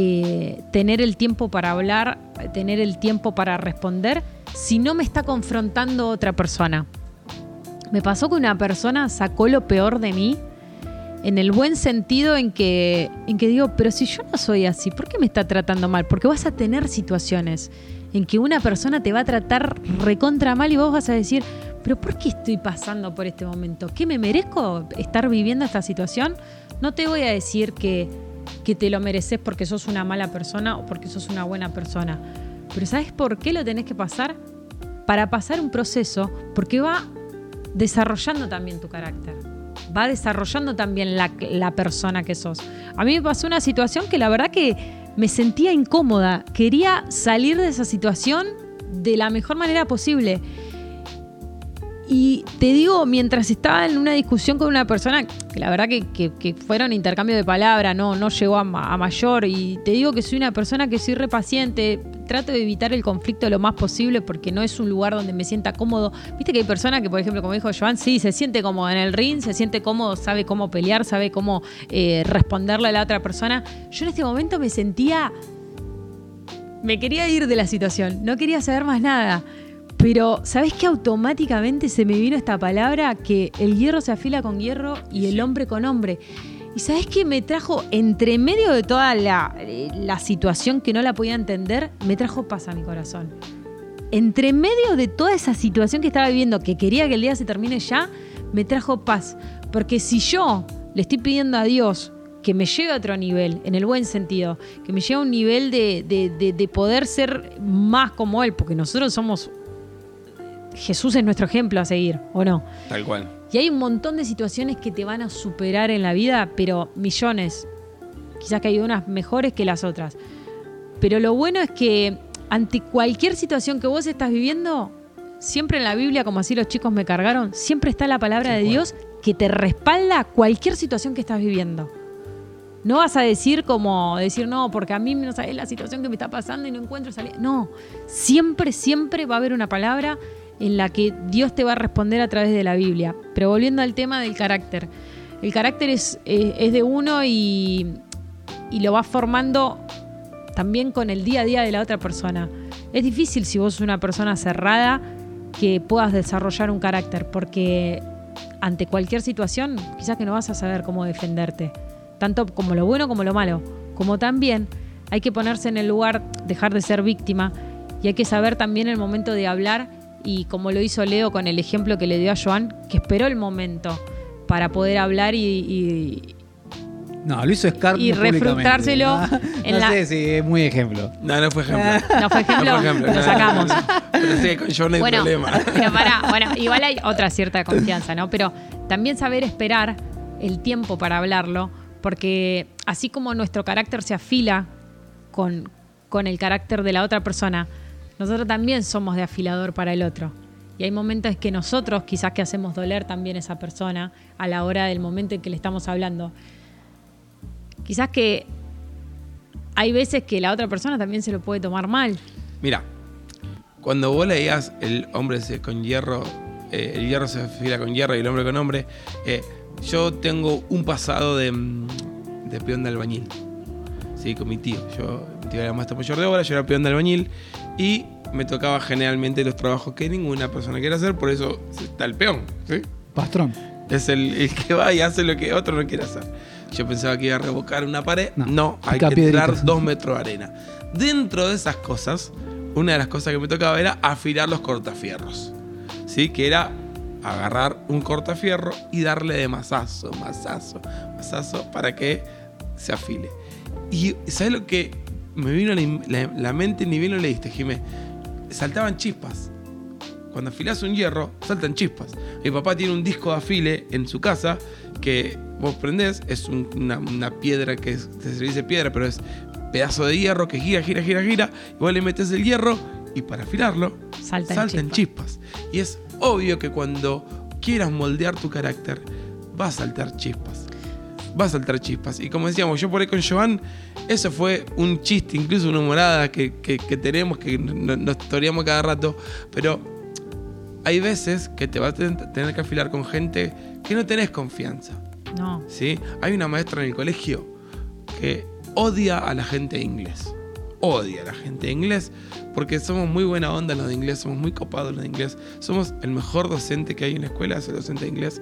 tener el tiempo para hablar, tener el tiempo para responder si no me está confrontando otra persona? Me pasó que una persona sacó lo peor de mí, en el buen sentido en que digo, pero si yo no soy así, ¿por qué me está tratando mal? Porque vas a tener situaciones en que una persona te va a tratar recontra mal y vos vas a decir, pero ¿por qué estoy pasando por este momento? ¿Qué me merezco estar viviendo esta situación? No te voy a decir que te lo mereces porque sos una mala persona o porque sos una buena persona. Pero ¿sabes por qué lo tenés que pasar? Para pasar un proceso, porque va desarrollando también tu carácter. Va desarrollando también la persona que sos. A mí me pasó una situación que la verdad que me sentía incómoda. Quería salir de esa situación de la mejor manera posible. Y te digo, mientras estaba en una discusión con una persona, que la verdad que fueron intercambio de palabras, no llegó a mayor, y te digo que soy una persona que soy re paciente, trato de evitar el conflicto lo más posible porque no es un lugar donde me sienta cómodo. Viste que hay personas que, por ejemplo, como dijo Joan, sí, se siente cómodo en el ring, se siente cómodo, sabe cómo pelear, sabe cómo responderle a la otra persona. Yo en este momento me quería ir de la situación, no quería saber más nada. Pero, ¿sabés qué? Automáticamente se me vino esta palabra que el hierro se afila con hierro y el hombre con hombre. ¿Y sabés qué me trajo entre medio de toda la situación que no la podía entender? Me trajo paz a mi corazón. Entre medio de toda esa situación que estaba viviendo, que quería que el día se termine ya, me trajo paz. Porque si yo le estoy pidiendo a Dios que me lleve a otro nivel, en el buen sentido, que me lleve a un nivel de poder ser más como Él, porque nosotros somos... Jesús es nuestro ejemplo a seguir, ¿o no? Tal cual. Y hay un montón de situaciones que te van a superar en la vida, pero millones. Quizás que hay unas mejores que las otras. Pero lo bueno es que ante cualquier situación que vos estás viviendo, siempre en la Biblia, como así los chicos me cargaron, siempre está la palabra de Dios que te respalda cualquier situación que estás viviendo. No vas a decir no, porque a mí no sabés la situación que me está pasando y no encuentro salida. No, siempre va a haber una palabra en la que Dios te va a responder a través de la Biblia. Pero volviendo al tema del carácter. El carácter es de uno y lo vas formando también con el día a día de la otra persona. Es difícil si vos sos una persona cerrada que puedas desarrollar un carácter, porque ante cualquier situación quizás que no vas a saber cómo defenderte. Tanto como lo bueno como lo malo. Como también hay que ponerse en el lugar, dejar de ser víctima, y hay que saber también el momento de hablar. Y como lo hizo Leo con el ejemplo que le dio a Joan, que esperó el momento para poder hablar no, lo hizo Scar y refructárselo. No sé si es muy ejemplo. No fue ejemplo. No fue ejemplo, lo sacamos. Pero sí, con Joan no hay problema. Pero igual hay otra cierta confianza, ¿no? Pero también saber esperar el tiempo para hablarlo, porque así como nuestro carácter se afila con el carácter de la otra persona, nosotros también somos de afilador para el otro. Y hay momentos en que nosotros quizás que hacemos doler también a esa persona a la hora del momento en que le estamos hablando. Quizás que hay veces que la otra persona también se lo puede tomar mal. Mira, cuando vos leías el hombre con hierro, el hierro se afila con hierro y el hombre con hombre, yo tengo un pasado de peón de albañil. ¿sí? Con mi tío. Mi tío era maestro mayor de obra, yo era peón de albañil y me tocaba generalmente los trabajos que ninguna persona quiere hacer, por eso está el peón, ¿sí? Pastrón. Es el que va y hace lo que otro no quiere hacer. Yo pensaba que iba a revocar una pared. No, hay que tirar 2 metros de arena. Dentro de esas cosas, una de las cosas que me tocaba era afilar los cortafierros. ¿Sí? Que era agarrar un cortafierro y darle de mazazo para que se afile. Y ¿sabes lo que me vino a la mente? Ni bien lo leíste, Jimé. Saltaban chispas. Cuando afilás un hierro, saltan chispas. Mi papá tiene un disco de afile en su casa que vos prendés, es una piedra que se dice piedra, pero es pedazo de hierro que gira. Y vos le metés el hierro y para afilarlo saltan chispas. Y es obvio que cuando quieras moldear tu carácter, va a saltar chispas. Y como decíamos, yo por ahí con Joan, eso fue un chiste, incluso una humorada que tenemos, que nos toreamos cada rato, pero hay veces que te vas a tener que afilar con gente que no tenés confianza. No. ¿Sí? Hay una maestra en el colegio que odia a la gente de inglés. Odia a la gente de inglés porque somos muy buena onda los de inglés, somos muy copados los de inglés. Somos el mejor docente que hay en la escuela, es el docente de inglés.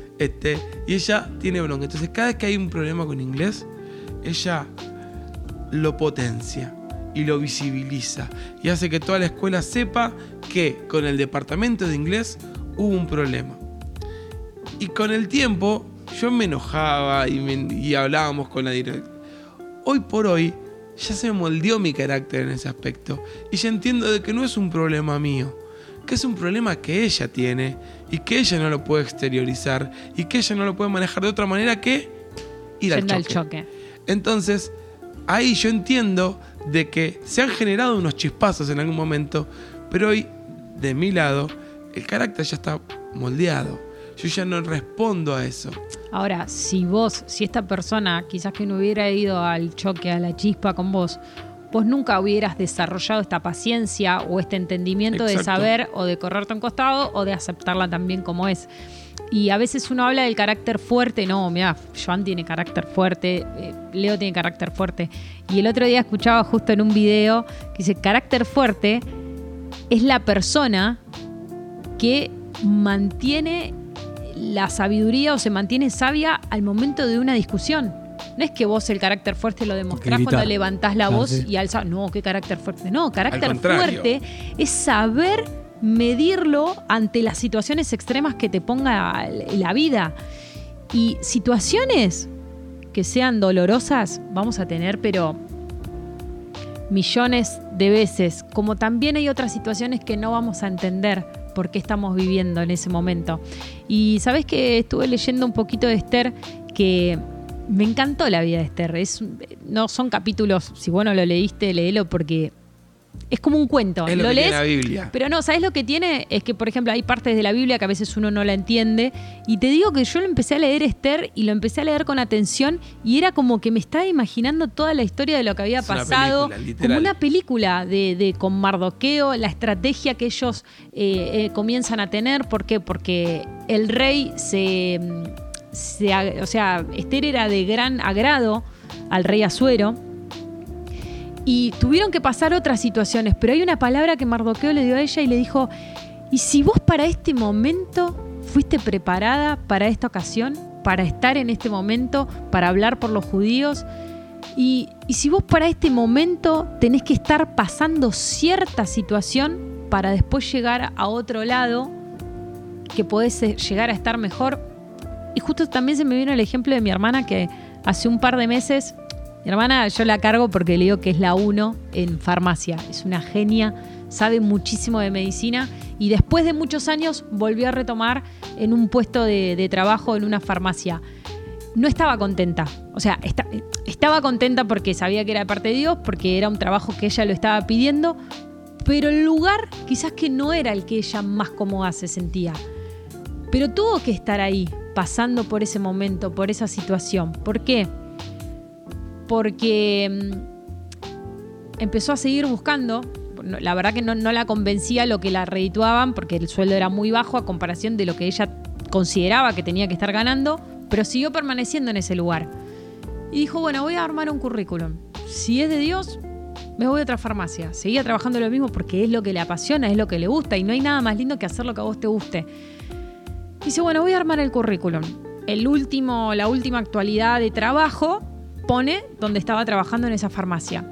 Y ella tiene bronca. Entonces, cada vez que hay un problema con inglés, ella lo potencia y lo visibiliza y hace que toda la escuela sepa que con el departamento de inglés hubo un problema. Y con el tiempo yo me enojaba y hablábamos con la directora. Hoy por hoy ya se me moldeó mi carácter en ese aspecto y ya entiendo de que no es un problema mío, que es un problema que ella tiene y que ella no lo puede exteriorizar y que ella no lo puede manejar de otra manera que ir al choque. Entonces ahí yo entiendo de que se han generado unos chispazos en algún momento, pero hoy, de mi lado, el carácter ya está moldeado. Yo ya no respondo a eso. Ahora, si esta persona quizás que no hubiera ido al choque, a la chispa con vos nunca hubieras desarrollado esta paciencia o este entendimiento. Exacto. De saber o de correrte a un costado o de aceptarla también como es. Y a veces uno habla del carácter fuerte. No, mirá, Joan tiene carácter fuerte, Leo tiene carácter fuerte. Y el otro día escuchaba justo en un video que dice, carácter fuerte es la persona que mantiene la sabiduría o se mantiene sabia al momento de una discusión. No es que vos el carácter fuerte lo demostrás cuando levantás la voz y alzás. No, qué carácter fuerte. No, carácter fuerte es saber medirlo ante las situaciones extremas que te ponga la vida. Y situaciones que sean dolorosas vamos a tener, pero millones de veces. Como también hay otras situaciones que no vamos a entender por qué estamos viviendo en ese momento. Y sabés que estuve leyendo un poquito de Esther, que me encantó la vida de Esther. No son capítulos, si vos no lo leíste, léelo porque es como un cuento. Es lo que lees, tiene la Biblia. Pero no, ¿sabés lo que tiene? Es que, por ejemplo, hay partes de la Biblia que a veces uno no la entiende. Y te digo que yo lo empecé a leer Esther y lo empecé a leer con atención y era como que me estaba imaginando toda la historia de lo que había pasado. Como una película con Mardoqueo, la estrategia que ellos comienzan a tener. ¿Por qué? Porque el rey Esther era de gran agrado al rey Asuero y tuvieron que pasar otras situaciones, pero hay una palabra que Mardoqueo le dio a ella y le dijo, ¿y si vos para este momento fuiste preparada para esta ocasión, para estar en este momento, para hablar por los judíos? Y si vos para este momento tenés que estar pasando cierta situación para después llegar a otro lado que podés llegar a estar mejor. Y justo también se me vino el ejemplo de mi hermana que hace un par de meses, mi hermana yo la cargo porque le digo que es la 1 en farmacia, es una genia, sabe muchísimo de medicina y después de muchos años volvió a retomar en un puesto de trabajo en una farmacia. No estaba contenta, o sea, estaba contenta porque sabía que era de parte de Dios, porque era un trabajo que ella lo estaba pidiendo, pero el lugar quizás que no era el que ella más cómoda se sentía. Pero tuvo que estar ahí, pasando por ese momento, por esa situación. ¿Por qué? Porque empezó a seguir buscando. La verdad que no la convencía lo que la redituaban, porque el sueldo era muy bajo a comparación de lo que ella consideraba que tenía que estar ganando, pero siguió permaneciendo en ese lugar. Y dijo, bueno, voy a armar un currículum. si es de Dios, me voy a otra farmacia. Seguía trabajando lo mismo porque es lo que le apasiona, es lo que le gusta y no hay nada más lindo que hacer lo que a vos te guste. Dice, bueno, voy a armar el currículum. La última actualidad de trabajo pone donde estaba trabajando en esa farmacia.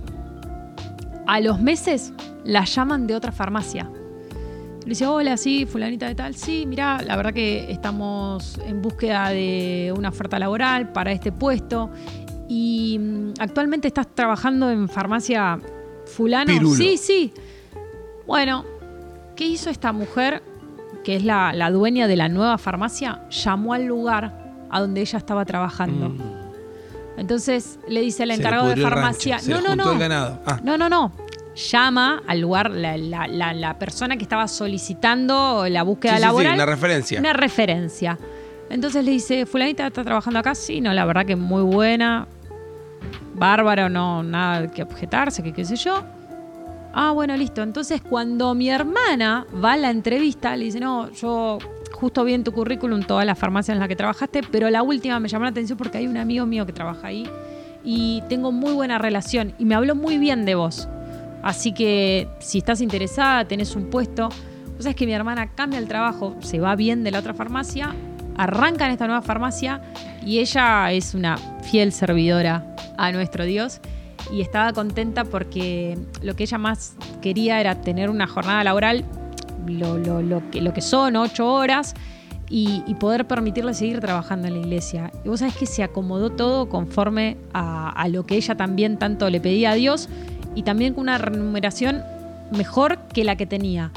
A los meses la llaman de otra farmacia. Le dice, hola, sí, fulanita de tal. Sí, mirá, la verdad que estamos en búsqueda de una oferta laboral para este puesto. Y actualmente estás trabajando en farmacia fulano. Pirulo. Sí. Bueno, ¿qué hizo esta mujer, que es la dueña de la nueva farmacia? Llamó al lugar a donde ella estaba trabajando. Entonces le dice al encargado de farmacia, Se le juntó el ganado. No. Llama al lugar la persona que estaba solicitando la búsqueda laboral. Sí, una referencia. Una referencia. Entonces le dice, fulanita está trabajando acá. Sí, no, la verdad que muy buena. Bárbaro, no, nada que objetarse, que qué sé yo. Ah, bueno, listo. Entonces cuando mi hermana va a la entrevista, le dice, no, yo justo vi en tu currículum todas las farmacias en las que trabajaste, pero la última me llamó la atención porque hay un amigo mío que trabaja ahí y tengo muy buena relación y me habló muy bien de vos. Así que si estás interesada, tenés un puesto. O sea, es que mi hermana cambia el trabajo, se va bien de la otra farmacia, arranca en esta nueva farmacia y ella es una fiel servidora a nuestro Dios y estaba contenta porque lo que ella más quería era tener una jornada laboral, lo que son 8 horas y poder permitirle seguir trabajando en la iglesia. Y vos sabés que se acomodó todo conforme a lo que ella también tanto le pedía a Dios y también con una remuneración mejor que la que tenía.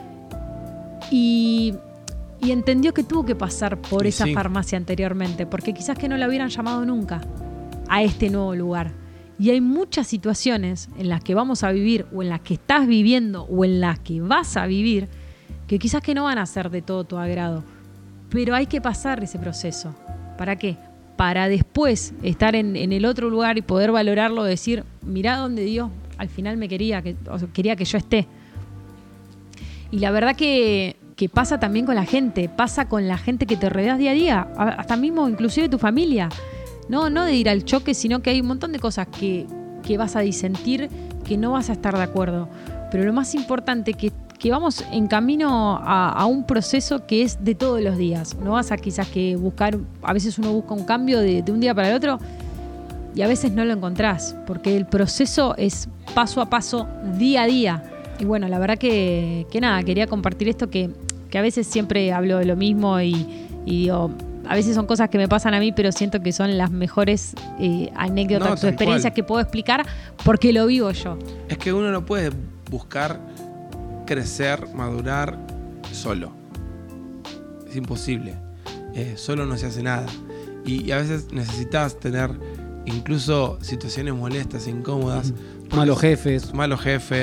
Y entendió que tuvo que pasar por esa farmacia anteriormente, porque quizás que no la hubieran llamado nunca a este nuevo lugar. Y hay muchas situaciones en las que vamos a vivir, o en las que estás viviendo, o en las que vas a vivir, que quizás que no van a ser de todo tu agrado. Pero hay que pasar ese proceso. ¿Para qué? Para después estar en el otro lugar y poder valorarlo, decir, mirá donde Dios al final me quería que yo esté. Y la verdad que pasa también con la gente, pasa con la gente que te rodeas día a día, hasta mismo inclusive tu familia. No de ir al choque, sino que hay un montón de cosas que vas a disentir, que no vas a estar de acuerdo. Pero lo más importante que vamos en camino a un proceso que es de todos los días. No vas a quizás que buscar, a veces uno busca un cambio de un día para el otro y a veces no lo encontrás, porque el proceso es paso a paso, día a día. Y bueno, la verdad que nada, quería compartir esto que a veces siempre hablo de lo mismo y digo, a veces son cosas que me pasan a mí, pero siento que son las mejores anécdotas o experiencias que puedo explicar porque lo vivo yo. Es que uno no puede buscar crecer, madurar solo. Es imposible. Solo no se hace nada. Y a veces necesitas tener incluso situaciones molestas, incómodas. Malos jefes. Malos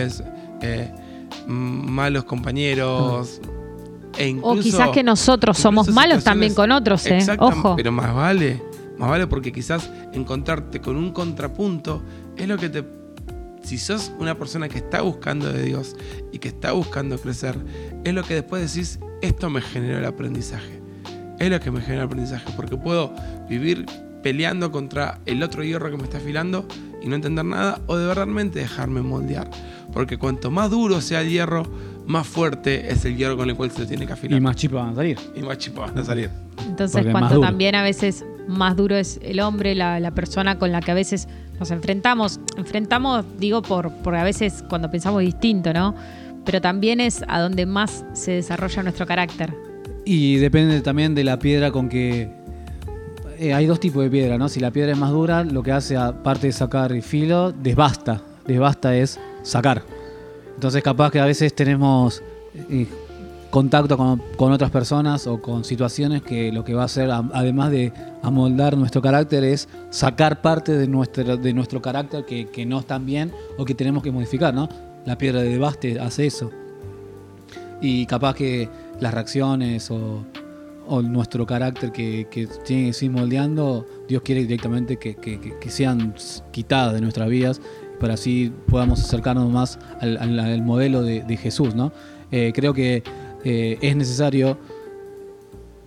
compañeros. E incluso, o quizás que nosotros somos malos también con otros, ojo. Pero más vale porque quizás encontrarte con un contrapunto es lo que si sos una persona que está buscando de Dios y que está buscando crecer, es lo que después decís, esto me generó el aprendizaje. Es lo que me genera el aprendizaje, porque puedo vivir peleando contra el otro hierro que me está afilando y no entender nada, o de verdaderamente dejarme moldear. Porque cuanto más duro sea el hierro, más fuerte es el hierro con el cual se tiene que afilar. Y más chispas van a salir. Entonces, porque cuanto también a veces más duro es el hombre, la persona con la que a veces nos enfrentamos, digo, por a veces cuando pensamos distinto, ¿no? Pero también es a donde más se desarrolla nuestro carácter. Y depende también de la piedra con que... hay dos tipos de piedra, ¿no? Si la piedra es más dura, lo que hace, aparte de sacar el filo, desbasta. Desbasta es sacar. Entonces capaz que a veces tenemos contacto con otras personas o con situaciones que lo que va a hacer, además de amoldar nuestro carácter, es sacar parte de nuestro carácter que no están bien o que tenemos que modificar, ¿no? La piedra de desbaste hace eso. Y capaz que las reacciones o nuestro carácter que tiene que seguir moldeando, Dios quiere directamente que sean quitadas de nuestras vidas para así podamos acercarnos más al modelo de Jesús, ¿no? Creo que es necesario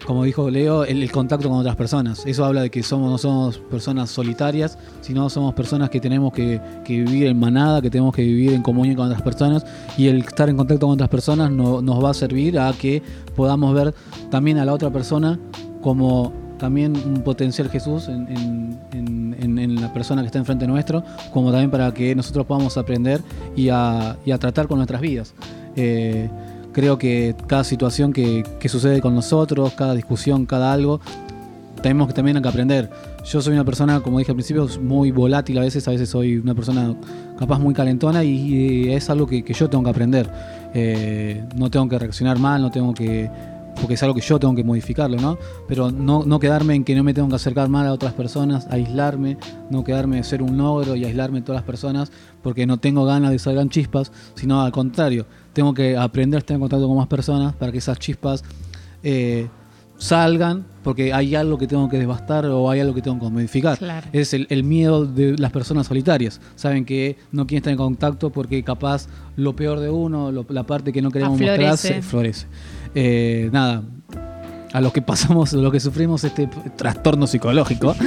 como dijo Leo, el contacto con otras personas. Eso habla de que no somos personas solitarias, sino somos personas que tenemos que vivir en manada, que tenemos que vivir en comunión con otras personas, y el estar en contacto con otras personas nos va a servir a que podamos ver también a la otra persona como también un potencial Jesús en la persona que está enfrente nuestro, como también para que nosotros podamos aprender y a tratar con nuestras vidas. Creo que cada situación que sucede con nosotros, cada discusión, cada algo, tenemos que también que aprender. Yo soy una persona, como dije al principio, muy volátil a veces soy una persona capaz muy calentona, y es algo que yo tengo que aprender. No tengo que reaccionar mal, porque es algo que yo tengo que modificarlo, ¿no? Pero no quedarme en que no me tengo que acercar mal a otras personas, aislarme, no quedarme de ser un ogro y aislarme de todas las personas porque no tengo ganas de salgan chispas, sino al contrario, tengo que aprender a estar en contacto con más personas para que esas chispas salgan, porque hay algo que tengo que devastar o hay algo que tengo que modificar. Claro. Es el miedo de las personas solitarias. Saben que no quieren estar en contacto porque capaz lo peor de uno, la parte que no queremos mostrarse, florece. Nada, a los que pasamos, a los que sufrimos este trastorno psicológico,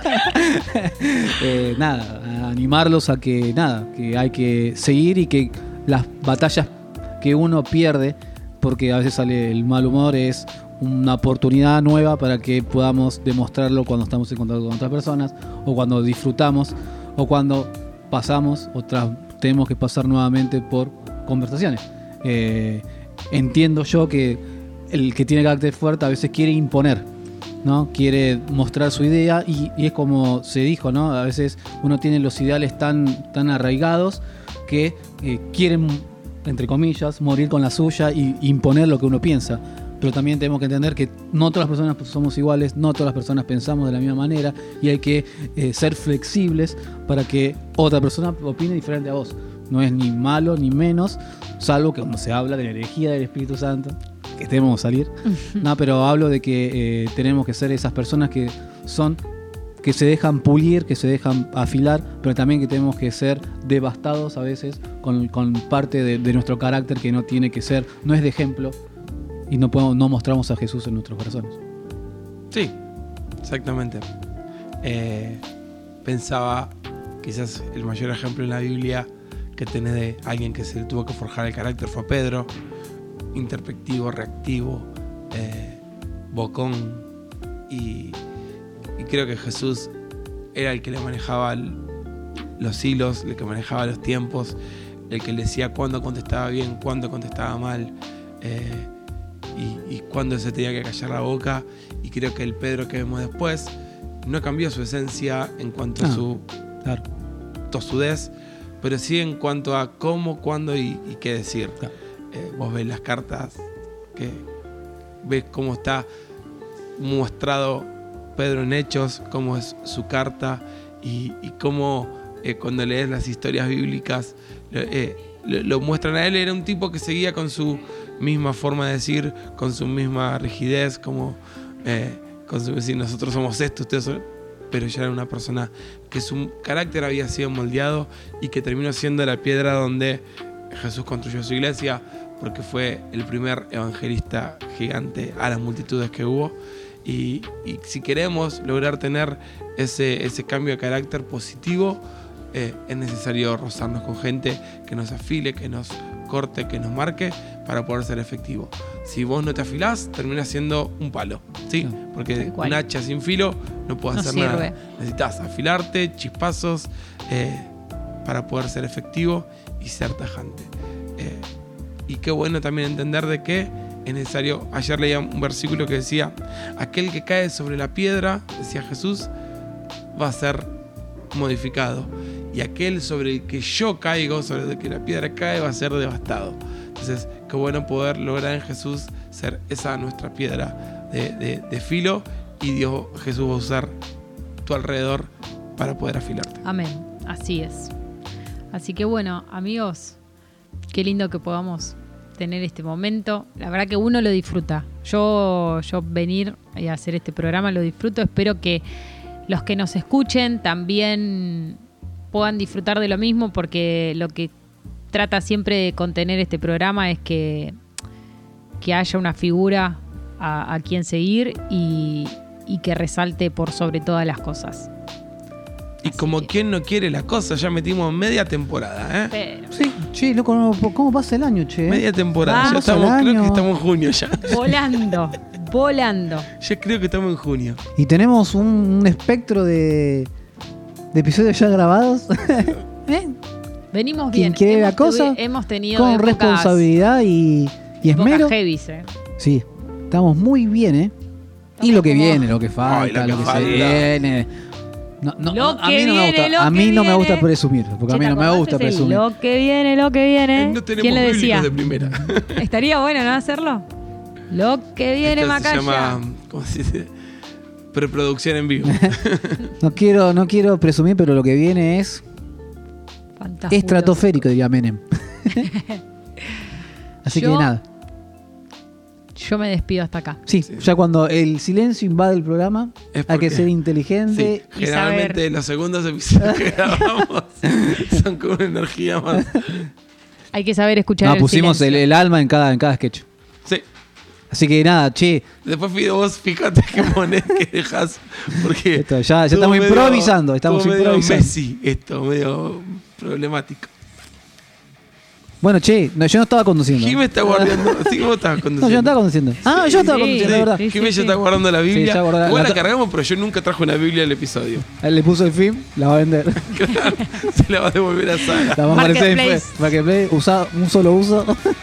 nada, a animarlos a que hay que seguir, y que las batallas que uno pierde, porque a veces sale el mal humor, es una oportunidad nueva para que podamos demostrarlo cuando estamos en contacto con otras personas, o cuando disfrutamos, o cuando pasamos tenemos que pasar nuevamente por conversaciones. Entiendo yo que el que tiene carácter fuerte a veces quiere imponer, ¿no? Quiere mostrar su idea, y es como se dijo, ¿no? A veces uno tiene los ideales tan arraigados que quieren, entre comillas, morir con la suya y imponer lo que uno piensa. Pero también tenemos que entender que no todas las personas somos iguales, no todas las personas pensamos de la misma manera, y hay que ser flexibles para que otra persona opine diferente a vos. No es ni malo ni menos, salvo que cuando se habla de la herejía del Espíritu Santo, que debemos salir. No, pero hablo de que tenemos que ser esas personas que se dejan pulir, que se dejan afilar, pero también que tenemos que ser devastados a veces con parte de nuestro carácter que no tiene que ser, no es de ejemplo, y no mostramos a Jesús en nuestros corazones. Sí, exactamente. Pensaba, quizás el mayor ejemplo en la Biblia que tenés de alguien que se le tuvo que forjar el carácter fue Pedro. Introspectivo, reactivo, bocón, y creo que Jesús era el que le manejaba los hilos, el que manejaba los tiempos, el que le decía cuándo contestaba bien, cuándo contestaba mal, y cuándo se tenía que callar la boca. Y creo que el Pedro que vemos después no cambió su esencia en cuanto a su tosudez, pero sí en cuanto a cómo, cuándo y qué decir. Claro. Vos ves las cartas, que ves cómo está mostrado Pedro en Hechos, cómo es su carta, y cómo cuando lees las historias bíblicas lo muestran a él. Era un tipo que seguía con su misma forma de decir, con su misma rigidez, como con su decir, nosotros somos esto, ustedes son... Pero ya era una persona que su carácter había sido moldeado, y que terminó siendo la piedra donde Jesús construyó su iglesia, porque fue el primer evangelista gigante a las multitudes que hubo. Y si queremos lograr tener ese cambio de carácter positivo, es necesario rozarnos con gente que nos afile, que nos corte, que nos marque, para poder ser efectivo. Si vos no te afilás, terminás siendo un palo, ¿sí? Porque un hacha sin filo no puede hacer nada. Necesitas afilarte, chispazos, para poder ser efectivo y ser tajante. Y qué bueno también entender de que es necesario. Ayer leía un versículo que decía: aquel que cae sobre la piedra, decía Jesús, va a ser modificado, y aquel sobre el que yo caigo, sobre el que la piedra cae, va a ser devastado. Entonces, qué bueno poder lograr en Jesús ser esa nuestra piedra de filo, y Jesús va a usar tu alrededor para poder afilarte. Amén, así es. Así que bueno, amigos, qué lindo que podamos tener este momento. La verdad que uno lo disfruta. Yo venir y hacer este programa lo disfruto. Espero que los que nos escuchen también puedan disfrutar de lo mismo, porque lo que trata siempre de contener este programa es que haya una figura a quién seguir y que resalte por sobre todas las cosas. Y como quien no quiere la cosa, ya metimos media temporada, ¿eh? Pero Sí, che, loco, ¿cómo pasa el año, che? Media temporada. Vamos Ya estamos, al creo año. que estamos en junio ya. volando. Ya creo que estamos en junio. Y tenemos un espectro de episodios ya grabados. ¿Eh? Venimos Quien bien. quiere la cosa, hemos tenido Con épocas- responsabilidad y épocas esmero. heavies, ¿eh? Sí, estamos muy bien, ¿eh? Y lo que viene, lo que falta, Ay, lo que se falta. viene. No, Lo a que mí no me viene, gusta, lo a que mí no me gusta viene. presumir, porque a Che, mí ¿te no me acordás gusta ese presumir. Lo que viene, lo que viene. No tenemos ¿Quién lo decía? bíblicos de primera. Estaría bueno, ¿no? Hacerlo. Lo que viene, Esto Macaya. se llama, ¿cómo se dice? Preproducción en vivo. No quiero presumir, pero lo que viene es Fantástico. estratosférico, diría Menem. Así que Yo- nada. Yo me despido hasta acá. Sí, ya cuando el silencio invade el programa, Es hay que porque- ser inteligente. Sí, generalmente saber. los segundos episodios que grabamos son con una energía más. Hay que saber escuchar No, el pusimos silencio. el alma en cada sketch. Sí. Así que nada, che, Después Fido, vos fíjate qué ponés, que dejás. Porque Esto, ya estuvo estamos improvisando, estamos estuvo medio improvisando. Messi, esto, medio problemático. bueno, che, no, yo no estaba conduciendo. Jimé está guardando. Sí, vos estabas conduciendo. No, yo no estaba conduciendo. Ah, yo estaba sí, conduciendo, sí. de verdad. Sí. Jimé ya está guardando la Biblia. ya guardé Igual la- la cargamos, pero yo nunca trajo una Biblia al episodio. Él le puso el film, la va a vender. Claro, se la va a devolver a Sara. La va a aparecer en Marketplace. Marketplace, un solo uso.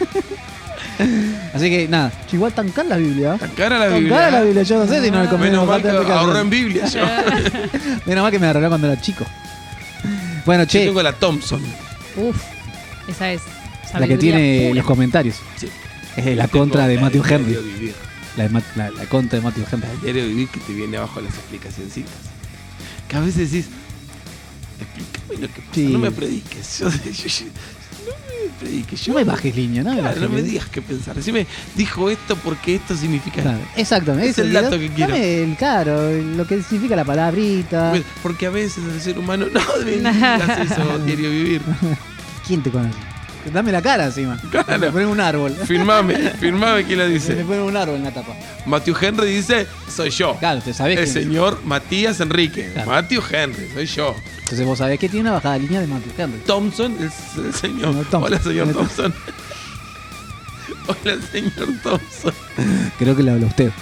Así que nada, che, igual tan cara la Biblia. Tan cara la Tan Biblia. cara la Biblia, yo no sé si no le conviene. Menos mal que bastante ahorró en aplicación. Biblia yo. Menos mal que me agarró cuando era chico. Bueno, Yo che, tengo la Thompson. Uf, esa es. la que sabiduría tiene pura. los comentarios. Sí. Es la contra de Matthew Henry. Diario Vivir. La contra de Matthew Henry. El diario Vivir que te viene abajo las explicacioncitas. Que a veces decís, explícame lo que pasa, Sí. no me prediques. No me prediques. No me bajes línea, ¿no? Claro, no me digas qué pensar. Decime, dijo esto porque esto significa Claro, esto. exactamente. Es el dato que quiero. Dame claro, lo que significa la palabrita. Porque a veces el ser humano no me digas eso, diario Vivir. ¿Quién te conoce? Dame la cara encima. Claro. Me ponen un árbol. Firmame quién lo Me dice. ponen un árbol en la tapa. Matthew Henry dice, soy yo. Claro, te sabés El que. señor Matías Enrique. Claro. Matthew Henry, soy yo. Entonces vos sabés que tiene una bajada de línea de Matthew Henry. Thompson es el señor. Señor Thompson. Hola, señor Señor Thompson. Hola, señor Thompson. Creo que le habla a usted.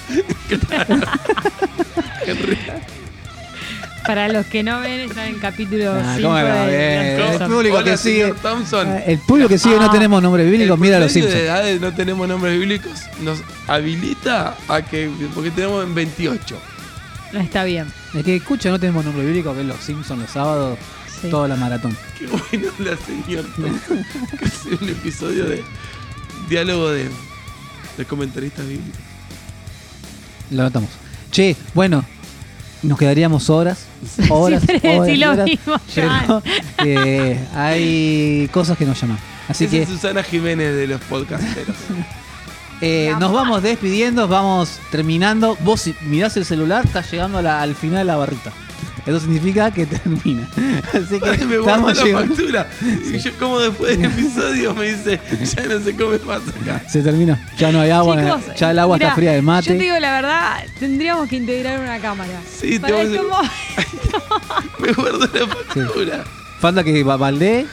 Henry. Para los que no ven, están en capítulo Ah, 5 ¿cómo me va? de Bien. Los El Simpsons. público Hola, que sigue. señor Thompson. El público que sigue no tenemos nombre bíblico, El mira a los promedio de Simpsons. edades no tenemos nombres bíblicos, nos habilita a que, porque tenemos en 28. Está bien. Es que escucha, no tenemos nombre bíblico, ven los Simpsons los sábados, Sí. toda la maratón. Qué bueno la señor Thompson. Que hace un episodio de diálogo de comentaristas bíblicos. Lo notamos. Che, bueno, nos quedaríamos horas. Siempre decís lo mismo, Pero, hay cosas que nos llaman. Así Esa que es Susana Jiménez de los podcasteros. nos vamos despidiendo, vamos terminando. Vos si mirás el celular, estás llegando al final de la barrita. Eso significa que termina. Así que Me guarda estamos la llegando. factura. Y yo como después del episodio me dice, ya no se come más acá. Se terminó. Ya no hay agua, Chicos, ya el agua mirá, está fría del Yo mate. te digo la verdad, tendríamos que integrar una cámara. Sí, Para te voy a cómo- Me guardo la factura. Falta que Valdé.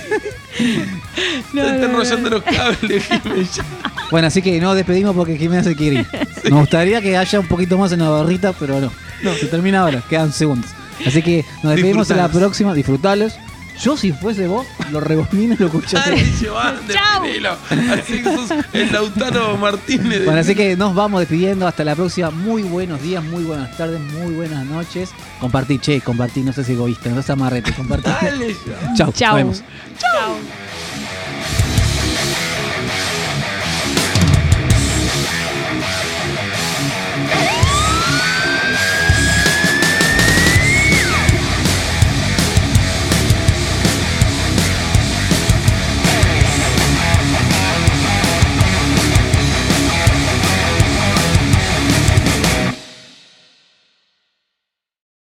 No, Se está no, no. enrollando los cables, Jiménez. Ya. Bueno, así que nos despedimos porque Jiménez se quiere ir. Nos gustaría que haya un poquito más en la barrita, pero no. No, se termina ahora, quedan segundos. Así que nos despedimos en la Disfrutalos. próxima. Disfrutales. Yo, si fuese vos, lo rebobino y lo escuchaste. Dale, lleván, Chau. definilo. Así que sos el Lautaro Martínez. Bueno, así que nos vamos despidiendo. Hasta la próxima. Muy buenos días, muy buenas tardes, muy buenas noches. Compartí, che, compartí. No seas egoísta, no seas amarrete. Compartí. Dale, ya. Chau, Chau. nos vemos. Chau.